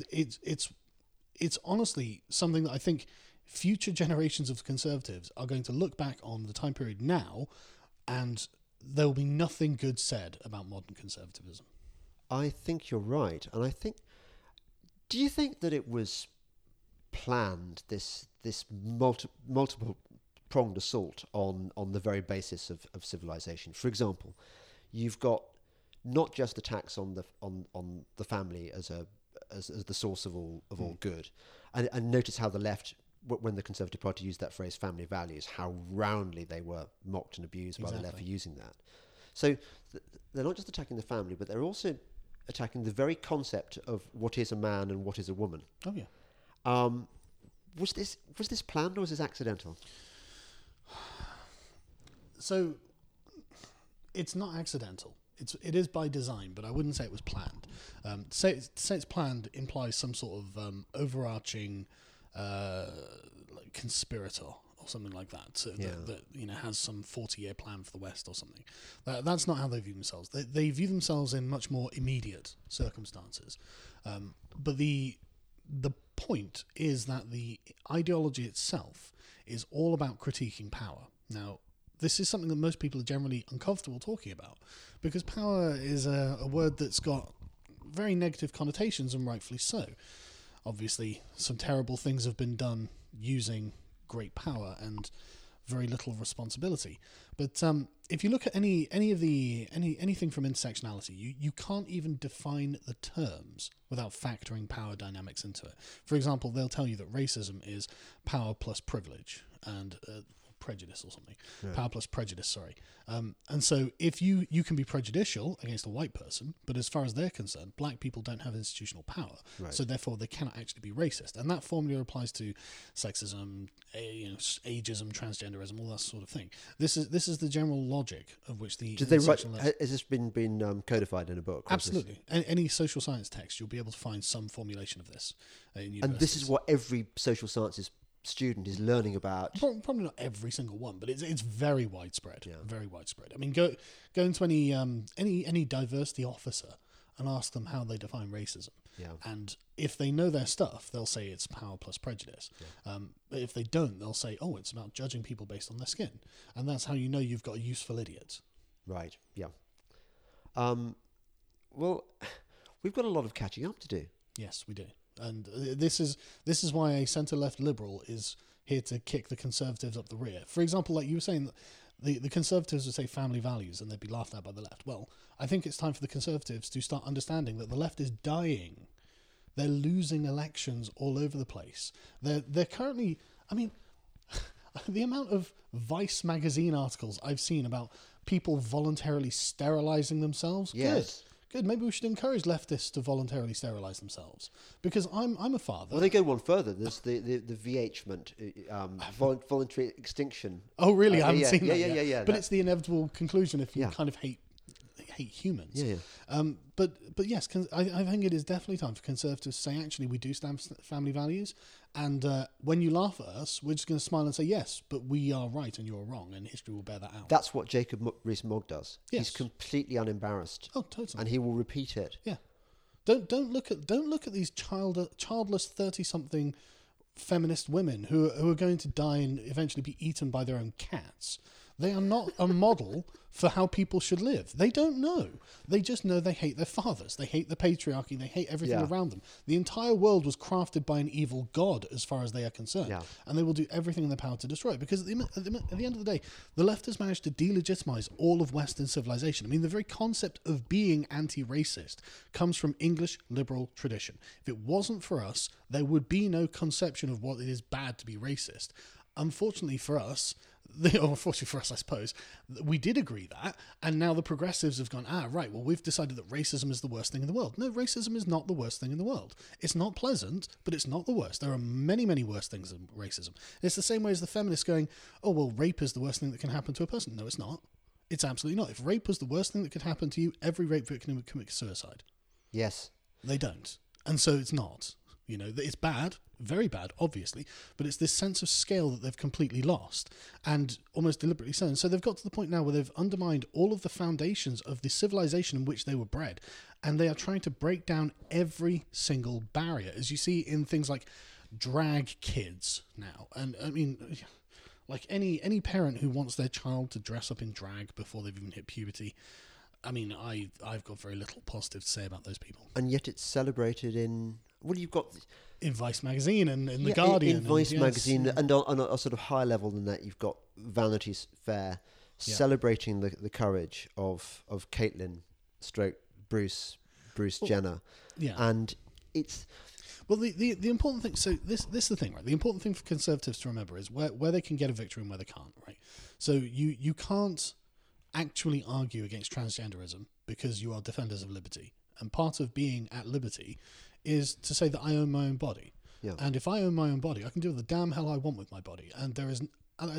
it's honestly something that I think future generations of Conservatives are going to look back on the time period now, and there will be nothing good said about modern conservatism. I think you're right. And I think, do you think that it was planned, this multiple pronged assault on the very basis of civilization? For example, you've got not just attacks on the family as the source of all good, and notice how the left, when the Conservative Party used that phrase "family values," how roundly they were mocked and abused by the left for using that. So they're not just attacking the family, but they're also attacking the very concept of what is a man and what is a woman. Oh yeah. Was this planned or was this accidental? So it's not accidental. It is by design, but I wouldn't say it was planned. Say it's planned implies some sort of overarching like conspirator or something like that, so Yeah. that has some 40-year plan for the West or something. That's not how they view themselves. They view themselves in much more immediate circumstances. But the point is that the ideology itself is all about critiquing power. Now, this is something that most people are generally uncomfortable talking about, because power is a word that's got very negative connotations, and rightfully so. Obviously, some terrible things have been done using great power and very little responsibility. But if you look at anything from intersectionality, you can't even define the terms without factoring power dynamics into it. For example, they'll tell you that racism is power plus privilege and prejudice or something. Yeah. Power plus prejudice, sorry. And so if you can be prejudicial against a white person, but as far as they're concerned, black people don't have institutional power, Right. so therefore they cannot actually be racist. And that formula applies to sexism, ageism, transgenderism, all that sort of thing. This is the general logic of which the Did they write? intersectional- Has this been codified in a book? Or is this- Absolutely. Any social science text, you'll be able to find some formulation of this in And this universities. is what every social sciences student is learning about. Probably not every single one, but it's very widespread. Yeah. Very widespread. I mean, go into any diversity officer and ask them how they define racism. Yeah. And if they know their stuff, they'll say it's power plus prejudice. But if they don't, they'll say, oh, it's about judging people based on their skin. And that's how you know you've got a useful idiot. Right. Yeah. Well, we've got a lot of catching up to do. Yes, we do. And this is why a centre-left liberal is here to kick the Conservatives up the rear. For example, like you were saying, the Conservatives would say family values and they'd be laughed at by the left. Well, I think it's time for the Conservatives to start understanding that the left is dying. They're losing elections all over the place. They're currently, I mean, the amount of Vice magazine articles I've seen about people voluntarily sterilising themselves. Yes. Good. Maybe we should encourage leftists to voluntarily sterilise themselves, because I'm a father. Well, they go one further. There's the VH-ment, voluntary extinction. Oh, really? I haven't yeah, seen yeah, that yeah, yet. yeah, yeah. But it's the inevitable conclusion if you Yeah. kind of hate humans. Yeah, yeah. But yes, I think it is definitely time for Conservatives to say, actually, we do stand for family values, and when you laugh at us, we're just going to smile and say, yes, but we are right and you're wrong, and history will bear that out. That's what Jacob Rees-Mogg does. Yes. He's completely unembarrassed, Oh, totally. and he will repeat it. Yeah. Don't look at these childless 30-something feminist women who are going to die and eventually be eaten by their own cats. They are not a model for how people should live. They don't know. They just know they hate their fathers. They hate the patriarchy. They hate everything Yeah. around them. The entire world was crafted by an evil god, as far as they are concerned. Yeah. And they will do everything in their power to destroy it. Because at the end of the day, the left has managed to delegitimize all of Western civilization. I mean, the very concept of being anti-racist comes from English liberal tradition. If it wasn't for us, there would be no conception of what it is bad to be racist. Unfortunately for us, unfortunately for us, I suppose, we did agree that, and now the progressives have gone, right, well, we've decided that racism is the worst thing in the world. No, racism is not the worst thing in the world. It's not pleasant, but it's not the worst. There are many, many worse things than racism. It's the same way as the feminists going, oh, well, rape is the worst thing that can happen to a person. No, it's not. It's absolutely not. If rape was the worst thing that could happen to you, every rape victim would commit suicide. Yes. They don't. And so it's not. You know, it's bad, very bad, obviously, but it's this sense of scale that they've completely lost, and almost deliberately so. And so they've got to the point now where they've undermined all of the foundations of the civilization in which they were bred, and they are trying to break down every single barrier, as you see in things like drag kids now. And I mean, like any parent who wants their child to dress up in drag before they've even hit puberty, I mean, I've got very little positive to say about those people. And yet it's celebrated in... Well, you've got... In Vice magazine and in The Yeah, Guardian. in Vice and, yes, magazine, and on a sort of higher level than that, you've got Vanity Fair celebrating the courage of Caitlyn stroke Bruce Jenner. Yeah. And it's... Well, the important thing, so this is the thing, right? The important thing for Conservatives to remember is where they can get a victory and where they can't, right? So you can't actually argue against transgenderism because you are defenders of liberty. And part of being at liberty is to say that I own my own body. Yeah. And if I own my own body, I can do the damn hell I want with my body. And there is,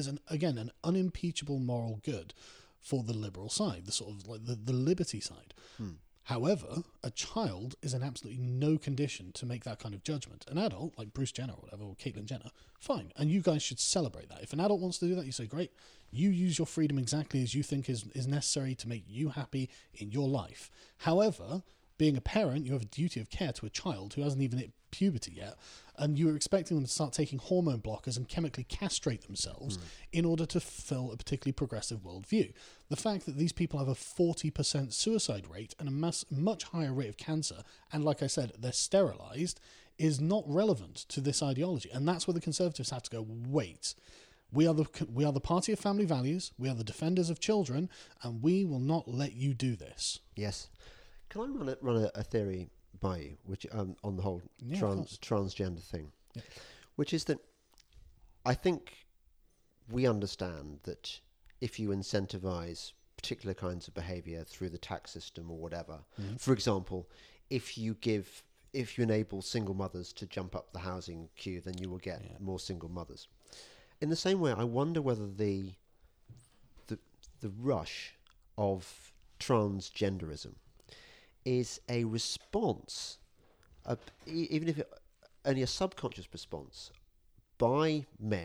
an unimpeachable moral good for the liberal side, the sort of like the liberty side. However, a child is in absolutely no condition to make that kind of judgment. An adult, like Bruce Jenner or whatever, or Caitlyn Jenner, fine. And you guys should celebrate that. If an adult wants to do that, you say, great. You use your freedom exactly as you think is necessary to make you happy in your life. However, being a parent, you have a duty of care to a child who hasn't even hit puberty yet, and you're expecting them to start taking hormone blockers and chemically castrate themselves in order to fulfill a particularly progressive worldview. The fact that these people have a 40% suicide rate and a much higher rate of cancer, and like I said, they're sterilized, is not relevant to this ideology. And that's where the Conservatives have to go, wait, we are the party of family values, we are the defenders of children, and we will not let you do this. Yes. Can I run a theory by you, which on the whole transgender thing, which is that I think we understand that if you incentivize particular kinds of behavior through the tax system or whatever, for example, if you enable single mothers to jump up the housing queue, then you will get more single mothers. In the same way, I wonder whether the rush of transgenderism is a response, even if only a subconscious response, by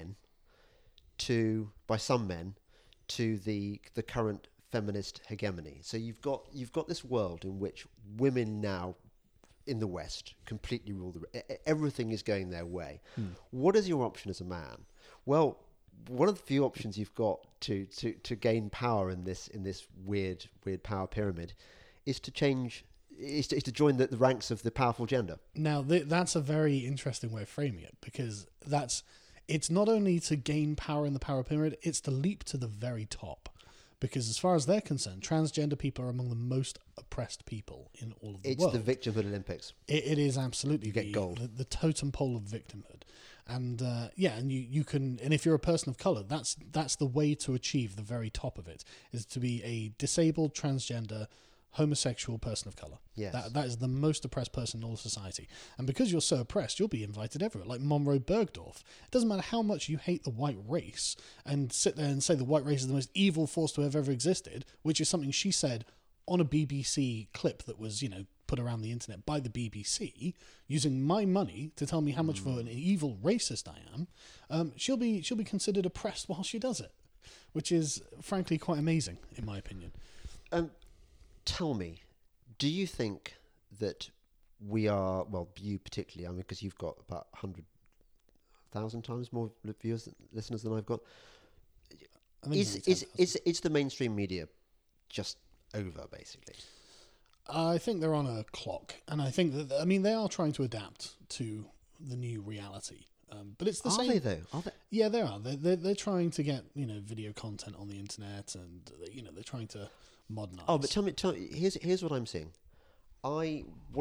some men to the current feminist hegemony. So you've got this world in which women now in the West completely rule everything is going their way. What is your option as a man? Well, one of the few options you've got to gain power in this weird power pyramid is to join the ranks of the powerful gender. Now, that's a very interesting way of framing it, because it's not only to gain power in the power pyramid, it's to leap to the very top. Because as far as they're concerned, transgender people are among the most oppressed people in all of the world. It's the victimhood Olympics. It is absolutely. You get gold. The totem pole of victimhood. And and you can, and if you're a person of color, that's the way to achieve the very top of it, is to be a disabled, transgender, homosexual person of color. Yes. That is the most oppressed person in all of society. And because you're so oppressed, you'll be invited everywhere. Like Monroe Bergdorf. It doesn't matter how much you hate the white race and sit there and say the white race is the most evil force to have ever existed, which is something she said on a BBC clip that was, put around the internet by the BBC, using my money to tell me how much of an evil racist I am. She'll be considered oppressed while she does it, which is frankly quite amazing in my opinion. Tell me, do you think that we are, well, you particularly, because you've got about 100,000 times more listeners than I've got. Is the mainstream media just over, basically? I think they're on a clock, and I think that, they are trying to adapt to the new reality. But it's the same. Are they though? Are they? Yeah, they are. They're trying to get video content on the internet, and they're trying to modernize. Oh, but tell me. Here's what I'm seeing. I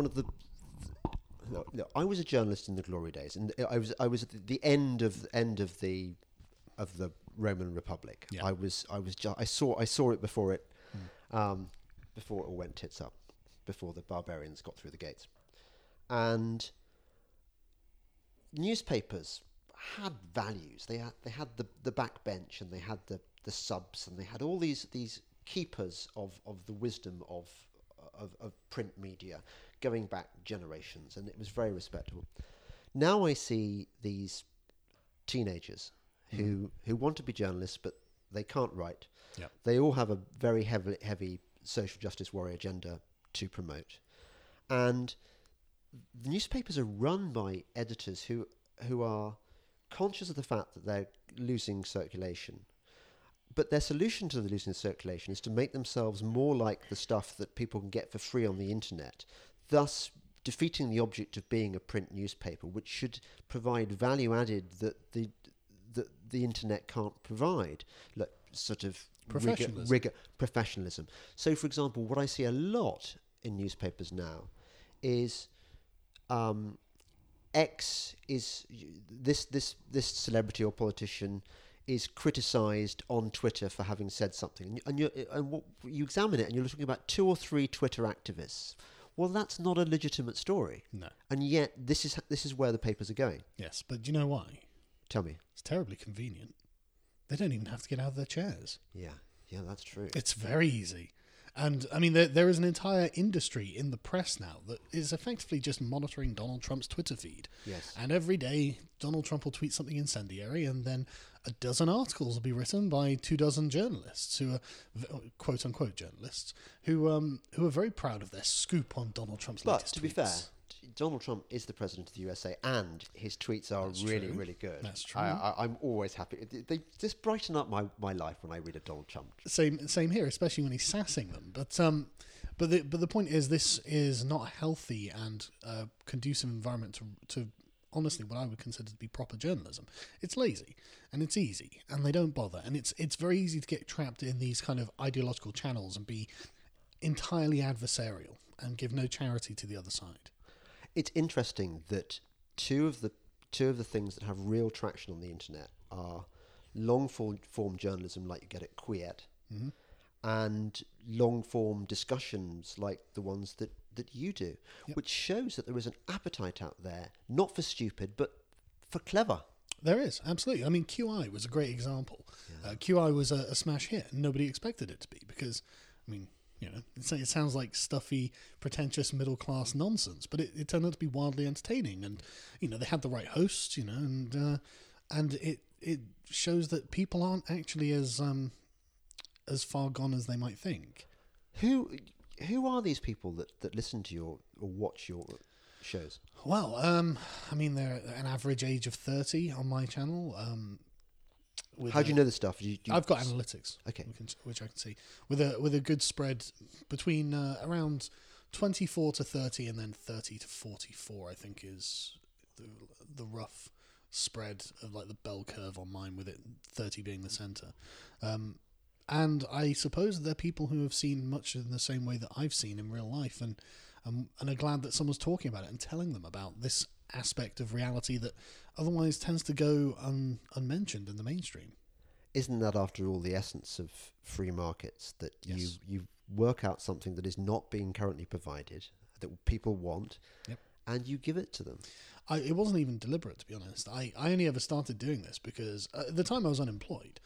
was a journalist in the glory days, and I was at the end of the Roman Republic. Yeah. I saw it before it all went tits up, before the barbarians got through the gates, and newspapers had values. They had the backbench, and they had the subs, and they had all these keepers of the wisdom of print media going back generations, and it was very respectable. Now I see these teenagers who want to be journalists, but they can't write. Yep. They all have a very heavy social justice warrior agenda to promote, and the newspapers are run by editors who are conscious of the fact that they're losing circulation. But their solution to the losing circulation is to make themselves more like the stuff that people can get for free on the internet, thus defeating the object of being a print newspaper, which should provide value added that the internet can't provide, like sort of rigor, professionalism. So, for example, what I see a lot in newspapers now is X is this celebrity or politician is criticised on Twitter for having said something, and you examine it, and you're looking about 2 or 3 Twitter activists. Well, that's not a legitimate story. No. And yet, this is where the papers are going. Yes, but do you know why? Tell me. It's terribly convenient. They don't even have to get out of their chairs. Yeah, that's true. It's very easy. And I mean, there is an entire industry in the press now that is effectively just monitoring Donald Trump's Twitter feed. Yes. And every day, Donald Trump will tweet something incendiary, and then a dozen articles will be written by 24 journalists who are quote unquote journalists who are very proud of their scoop on Donald Trump's latest tweets. But to be fair, Donald Trump is the president of the USA, and his tweets are really good. That's true. I'm always happy. They just brighten up my life when I read a Donald Trump. Same here, especially when he's sassing them. But the point is, this is not a healthy and conducive environment to honestly what I would consider to be proper journalism. It's lazy and it's easy, and they don't bother, and it's very easy to get trapped in these kind of ideological channels and be entirely adversarial and give no charity to the other side. It's interesting that two of the things that have real traction on the internet are long form journalism, like you get at Quiet, and long form discussions like the ones that you do, which shows that there is an appetite out there, not for stupid, but for clever. There is, absolutely. I mean, QI was a great example. QI was a smash hit, and nobody expected it to be because, I mean, you know, it sounds like stuffy, pretentious, middle-class nonsense, but it turned out to be wildly entertaining. And, you know, they had the right hosts, you know, and it shows that people aren't actually as far gone as they might think. Who are these people that listen to your or watch your shows? Well, I mean, they're an average age of 30 on my channel. How do you know the stuff? I've got analytics, okay, which I can see with a good spread between around 24 to 30 and then 30 to 44. I think is the rough spread of like the bell curve on mine, with it 30 being the center. And I suppose they're people who have seen much in the same way that I've seen in real life, and are glad that someone's talking about it and telling them about this aspect of reality that otherwise tends to go unmentioned in the mainstream. Isn't that, after all, the essence of free markets, that Yes. you work out something that is not being currently provided, that people want, and you give it to them? It wasn't even deliberate, to be honest. I only ever started doing this because at the time I was unemployed.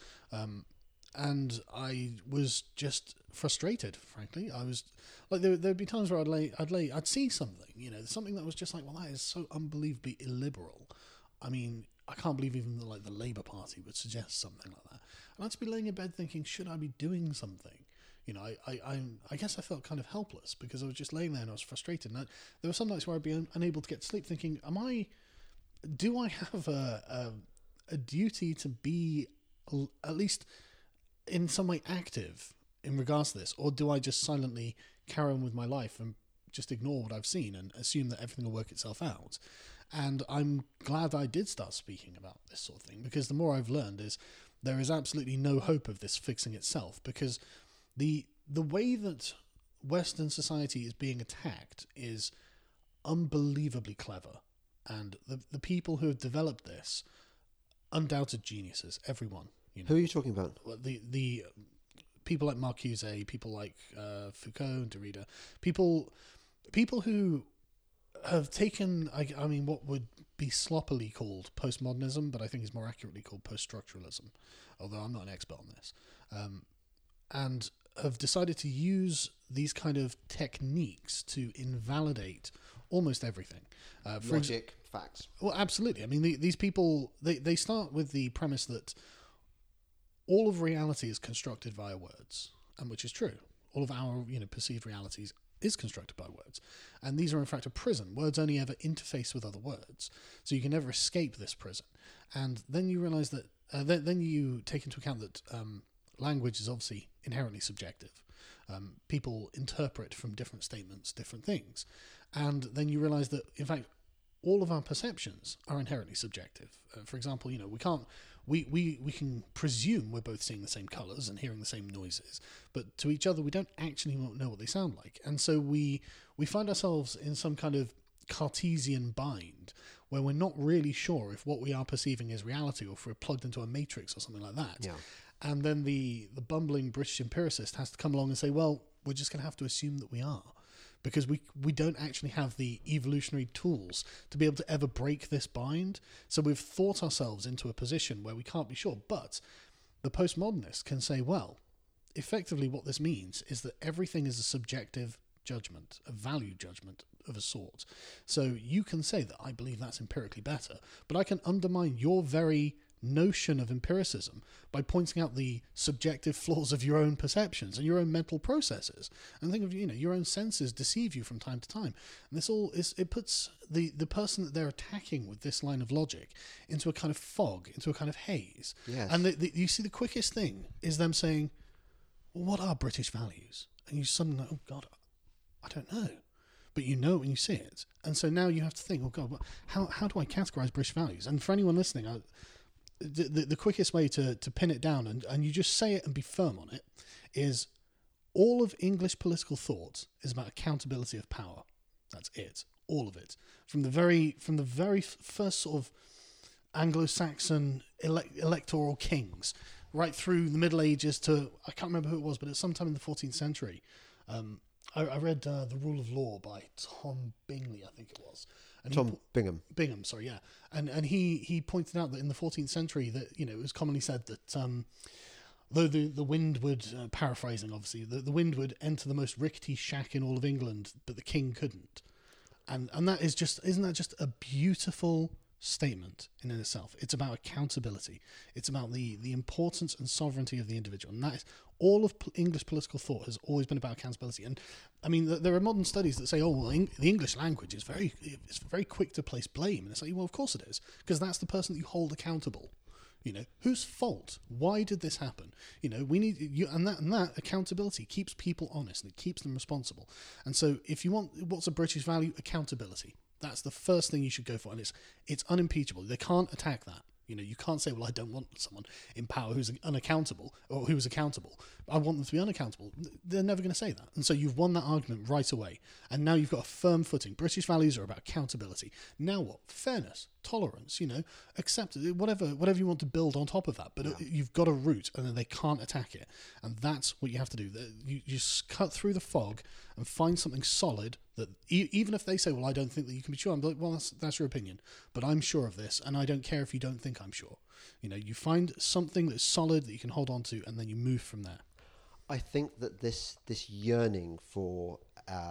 And I was just frustrated, frankly. I was like, there'd be times where I'd see something, you know, something that was just like, well, that is so unbelievably illiberal. I mean, I can't believe even the Labour Party would suggest something like that. And I'd just be laying in bed thinking, should I be doing something? You know, I guess I felt kind of helpless because I was just laying there and I was frustrated. And there were some nights where I'd be unable to get to sleep, thinking, do I have a duty to be at least in some way active in regards to this, or do I just silently carry on with my life and just ignore what I've seen and assume that everything will work itself out? And I'm glad I did start speaking about this sort of thing, because the more I've learned is there is absolutely no hope of this fixing itself, because the way that Western society is being attacked is unbelievably clever, and the people who have developed this, undoubted geniuses, everyone. You know, who are you talking about? The people like Marcuse, people like Foucault and Derrida, people who have taken, I mean, what would be sloppily called postmodernism, but I think is more accurately called post-structuralism, although I'm not an expert on this, and have decided to use these kind of techniques to invalidate almost everything. Logic, facts. Well, absolutely. I mean, these people, they start with the premise that all of reality is constructed via words, and which is true. All of our, perceived realities is constructed by words, and these are in fact a prison. Words only ever interface with other words, so you can never escape this prison. And then you realize that then you take into account that language is obviously inherently subjective. People interpret from different statements different things, and then you realize that in fact all of our perceptions are inherently subjective. For example, we can presume we're both seeing the same colours and hearing the same noises, but to each other we don't actually know what they sound like. And so we find ourselves in some kind of Cartesian bind where we're not really sure if what we are perceiving is reality or if we're plugged into a matrix or something like that. Yeah. And then the bumbling British empiricist has to come along and say, well, we're just going to have to assume that we are, because we don't actually have the evolutionary tools to be able to ever break this bind. So we've thought ourselves into a position where we can't be sure. But the postmodernist can say, well, effectively what this means is that everything is a subjective judgment, a value judgment of a sort. So you can say that I believe that's empirically better, but I can undermine your very notion of empiricism by pointing out the subjective flaws of your own perceptions and your own mental processes. And think of, your own senses deceive you from time to time. And this all is, it puts the person that they're attacking with this line of logic into a kind of fog, into a kind of haze. Yes. And you see the quickest thing is them saying, well, what are British values? And you suddenly, oh God, I don't know. But you know it when you see it. And so now you have to think, oh God, how do I categorize British values? And for anyone listening, the quickest way to pin it down, and you just say it and be firm on it, is all of English political thought is about accountability of power. That's it. All of it. From the very first sort of Anglo-Saxon electoral kings, right through the Middle Ages to, I can't remember who it was, but it's sometime in the 14th century. I read The Rule of Law by Tom Bingley, I think it was. And Bingham. Bingham, sorry, yeah. And he pointed out that in the 14th century that, it was commonly said that though the wind would, paraphrasing obviously, the wind would enter the most rickety shack in all of England, but the king couldn't. And that is just, isn't that just a beautiful statement in itself? It's about accountability. It's about the importance and sovereignty of the individual. And that is all of English political thought has always been about accountability. And I mean, there are modern studies that say, oh, well, the English language is it's very quick to place blame. And it's like, well, of course it is, because that's the person that you hold accountable. Whose fault? Why did this happen? We need you, and that accountability keeps people honest and it keeps them responsible. And so, if you want, what's a British value? Accountability. That's the first thing you should go for, and it's unimpeachable. They can't attack that. You can't say, well, I don't want someone in power who's unaccountable or who's accountable. I want them to be unaccountable. They're never going to say that. And so you've won that argument right away. And now you've got a firm footing. British values are about accountability. Now what? Fairness, tolerance, accept whatever you want to build on top of that. But you've got a root, and then they can't attack it. And that's what you have to do. You just cut through the fog and find something solid that even if they say, well, I don't think that you can be sure, I'm like, well, that's your opinion, but I'm sure of this, and I don't care if you don't think I'm sure. You find something that's solid that you can hold on to, and then you move from there. I think that this yearning for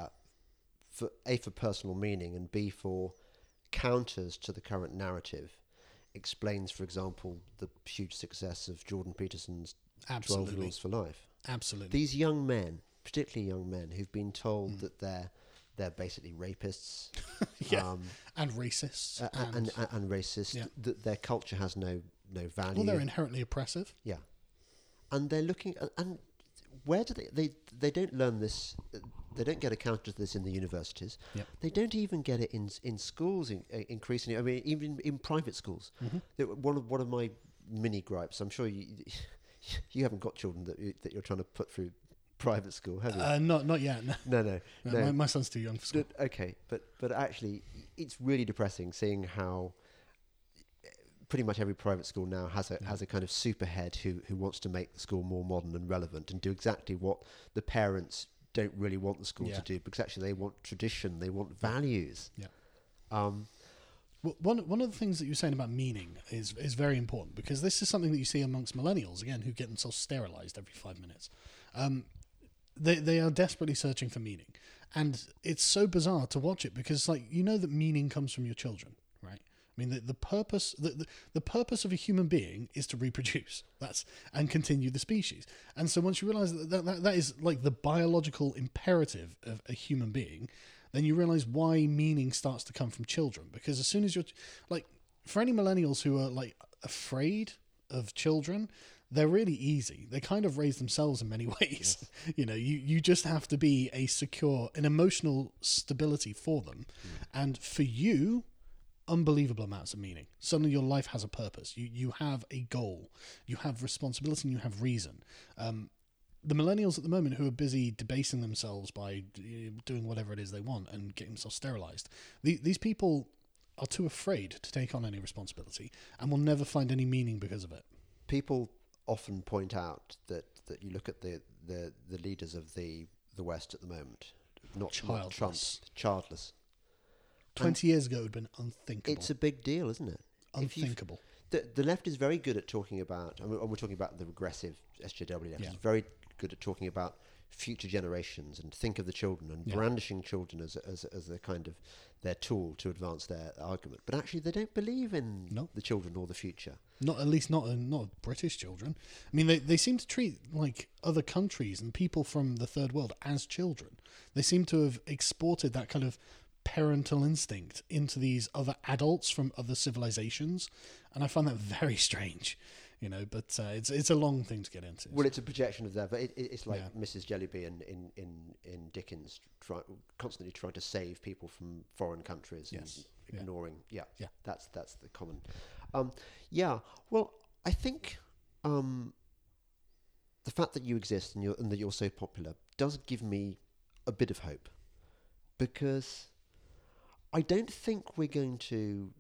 personal meaning, and B, for counters to the current narrative explains, for example, the huge success of Jordan Peterson's 12 Rules for Life. Absolutely. These young men, particularly young men, who've been told that they're basically rapists, and racists, and racist. That their culture has no value. Well, they're inherently oppressive. Yeah, and they're looking, and where do they don't learn this? They don't get a counter to this in the universities. Yep. They don't even get it in schools. Increasingly, I mean, even in private schools. Mm-hmm. One of my mini gripes. I'm sure you haven't got children that you're trying to put through private school, have you? Not yet. No. My son's too young for school. Okay, but actually, it's really depressing seeing how pretty much every private school now has a kind of super head who wants to make the school more modern and relevant and do exactly what the parents don't really want the school to do, because actually they want tradition, they want values. Yeah. Well, one of the things that you're saying about meaning is very important, because this is something that you see amongst millennials, again, who get themselves sterilized every 5 minutes. They are desperately searching for meaning, and it's so bizarre to watch it, because that meaning comes from your children, right? I mean, the purpose of a human being is to reproduce, and continue the species. And so once you realize that is like the biological imperative of a human being, then you realize why meaning starts to come from children. Because as soon as you're for any millennials who are afraid of children, they're really easy. They kind of raise themselves in many ways. Yes. You just have to be an emotional stability for them. And for you, unbelievable amounts of meaning. Suddenly your life has a purpose. You have a goal. You have responsibility, and you have reason. The millennials at the moment who are busy debasing themselves by doing whatever it is they want and getting themselves sterilized, these people are too afraid to take on any responsibility and will never find any meaning because of it. People often point out that you look at the leaders of the West at the moment, not Trump, childless. 20 years ago it would have been unthinkable. It's a big deal, isn't it? Unthinkable. The left is very good at talking about, and we're talking about the regressive SJW left, is very good at talking about future generations and think of the children and Yeah. brandishing children as a kind of their tool to advance their argument. But actually, they don't believe in No. the children or the future. Not at least not British children. I mean, they seem to treat like other countries and people from the third world as children. They seem to have exported that kind of parental instinct into these other adults from other civilizations, and I find that very strange. But it's a long thing to get into. Well, it's a projection of that, but it's like Yeah. Mrs. Jellyby in Dickens, constantly trying to save people from foreign countries Yes. and ignoring. Yeah. Yeah. That's the common. Yeah. Well, I think the fact that you exist and that you're so popular does give me a bit of hope, because I don't think we're going to.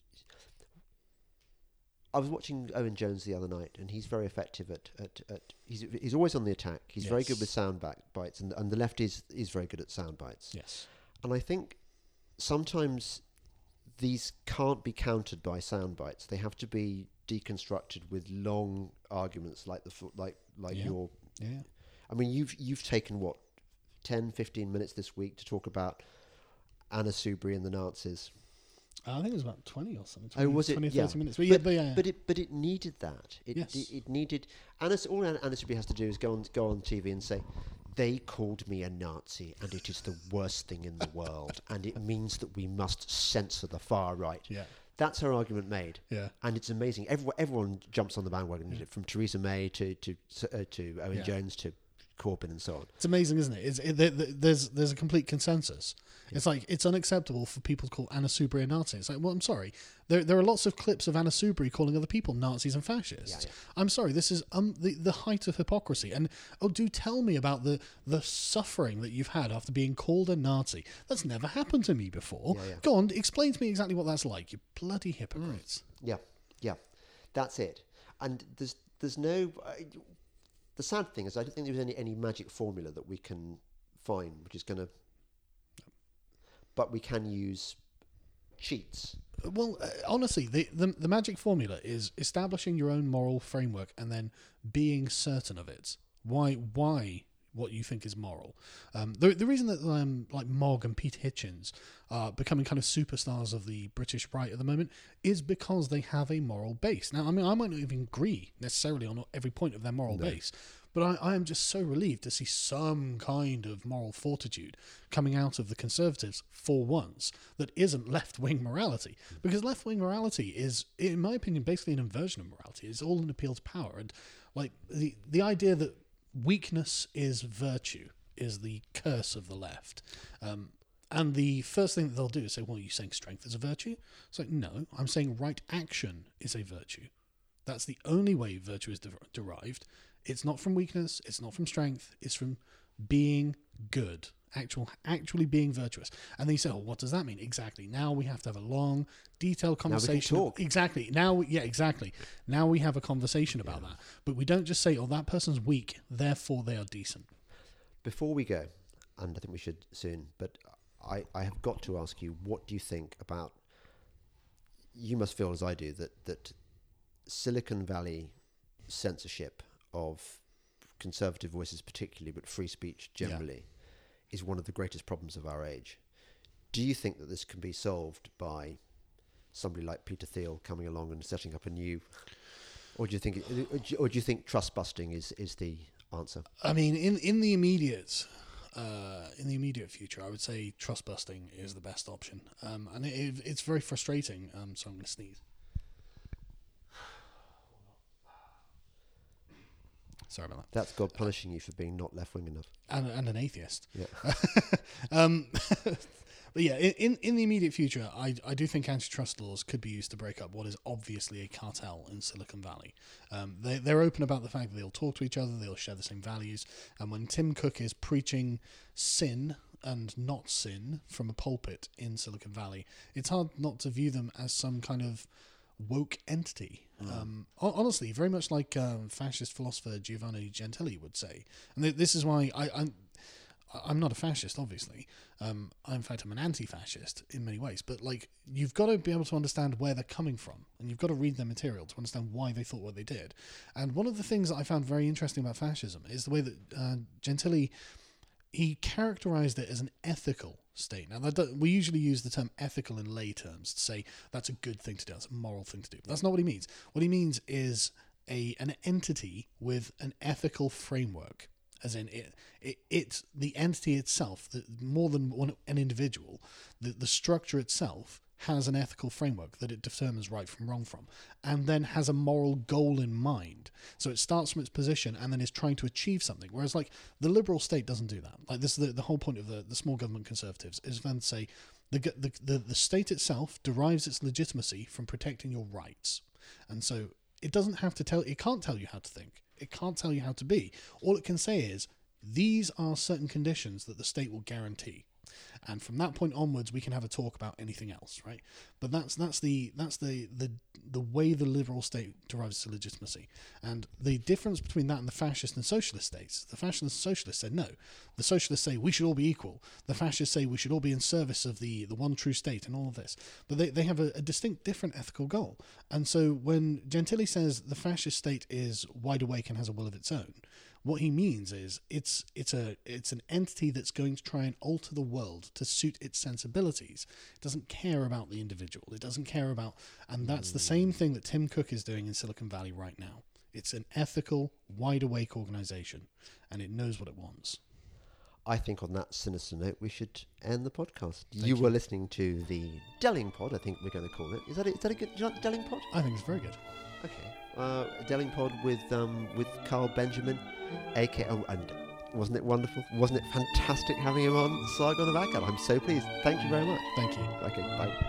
I was watching Owen Jones the other night, and he's very effective at he's always on the attack. He's very good with sound bites, and the left is very good at sound bites. Yes. And I think sometimes these can't be countered by sound bites. They have to be deconstructed with long arguments like Yeah. your. Yeah. I mean, you've taken what 10, 15 minutes this week to talk about Anna Soubry and the Nazis. I think it was about 20 or something. 20, was it? 20, 30 Yeah. minutes. But it needed that. It needed. All Anna Soubry has to do is go on TV and say, "They called me a Nazi, and it is the worst thing in the world, and it means that we must censor the far right." Yeah. That's her argument made. Yeah. And it's amazing. Everyone jumps on the bandwagon, from Theresa May to Owen Jones to Corbyn and so on. It's amazing, isn't it? There's a complete consensus. Yeah. It's like, it's unacceptable for people to call Anna Soubry a Nazi. It's like, well, I'm sorry. There are lots of clips of Anna Soubry calling other people Nazis and fascists. Yeah. I'm sorry. This is the height of hypocrisy. And do tell me about the suffering that you've had after being called a Nazi. That's never happened to me before. Yeah. Go on, explain to me exactly what that's like. You bloody hypocrites. Yeah, that's it. And there's no. The sad thing is, I don't think there's any magic formula that we can find, which is going to. But we can use cheats. Well, honestly, the magic formula is establishing your own moral framework and then being certain of it. Why what you think is moral. The reason that like Mogg and Peter Hitchens are becoming kind of superstars of the British right at the moment is because they have a moral base. Now, I mean, I might not even agree necessarily on every point of their moral base, but I am just so relieved to see some kind of moral fortitude coming out of the Conservatives for once that isn't left-wing morality. Because left-wing morality is, in my opinion, basically an inversion of morality. It's all an appeal to power. And like the idea that weakness is virtue is the curse of the left. And the first thing that they'll do is say, well, are you saying strength is a virtue? It's like, no, I'm saying right action is a virtue. That's the only way virtue is derived. It's not from weakness. It's not from strength. It's from being good, actually being virtuous. And then you say, oh, what does that mean? Exactly. Now we have to have a long, detailed conversation. Now we can talk. Exactly. Exactly. Now we have a conversation about that. But we don't just say, oh, that person's weak, therefore they are decent. Before we go, and I think we should soon, but I have got to ask you, what do you think about, you must feel as I do, that Silicon Valley censorship of conservative voices particularly, but free speech generally, is one of the greatest problems of our age. Do you think that this can be solved by somebody like Peter Thiel coming along and setting up a new, or do you think trust busting is the answer? I mean, in the immediate future, I would say trust busting is the best option, and it's very frustrating. So I'm going to sneeze. Sorry about that. That's God punishing you for being not left-wing enough. And an atheist. Yeah. But yeah, in the immediate future, I do think antitrust laws could be used to break up what is obviously a cartel in Silicon Valley. They're open about the fact that they'll talk to each other, they'll share the same values, and when Tim Cook is preaching sin and not sin from a pulpit in Silicon Valley, it's hard not to view them as some kind of woke entity. Honestly, very much like fascist philosopher Giovanni Gentili would say. And this is why I'm not a fascist, obviously. In fact, I'm an anti-fascist in many ways. But like, you've got to be able to understand where they're coming from, and you've got to read their material to understand why they thought what they did. And one of the things that I found very interesting about fascism is the way that Gentili, he characterized it as an ethical state. Now, we usually use the term ethical in lay terms to say that's a good thing to do, that's a moral thing to do. But that's not what he means. What he means is an entity with an ethical framework. As in, it's the entity itself, more than an individual, the structure itself has an ethical framework that it determines right from wrong from, and then has a moral goal in mind. So it starts from its position and then is trying to achieve something. Whereas, like, the liberal state doesn't do that. Like, this is the whole point of the small government conservatives, is then to say the state itself derives its legitimacy from protecting your rights. And so it can't tell you how to think. It can't tell you how to be. All it can say is, these are certain conditions that the state will guarantee. And from that point onwards, we can have a talk about anything else, right? But that's the way the liberal state derives its legitimacy. And the difference between that and the fascist and socialist states, the fascist and socialists said no. The socialists say we should all be equal. The fascists say we should all be in service of the one true state and all of this. But they have a distinct different ethical goal. And so when Gentili says the fascist state is wide awake and has a will of its own, what he means is it's an entity that's going to try and alter the world to suit its sensibilities. It doesn't care about the individual. It doesn't care about, and that's the same thing that Tim Cook is doing in Silicon Valley right now. It's an ethical, wide-awake organization, and it knows what it wants. I think on that sinister note, we should end the podcast. You were listening to the Delling Pod, I think we're going to call it. Is that a good? Do you like the Delling Pod? I think it's very good. Okay. Delling Pod with Carl Benjamin, aka, and wasn't it wonderful? Wasn't it fantastic having him on Saga on the Back? I'm so pleased. Thank you very much. Thank you. Okay, bye.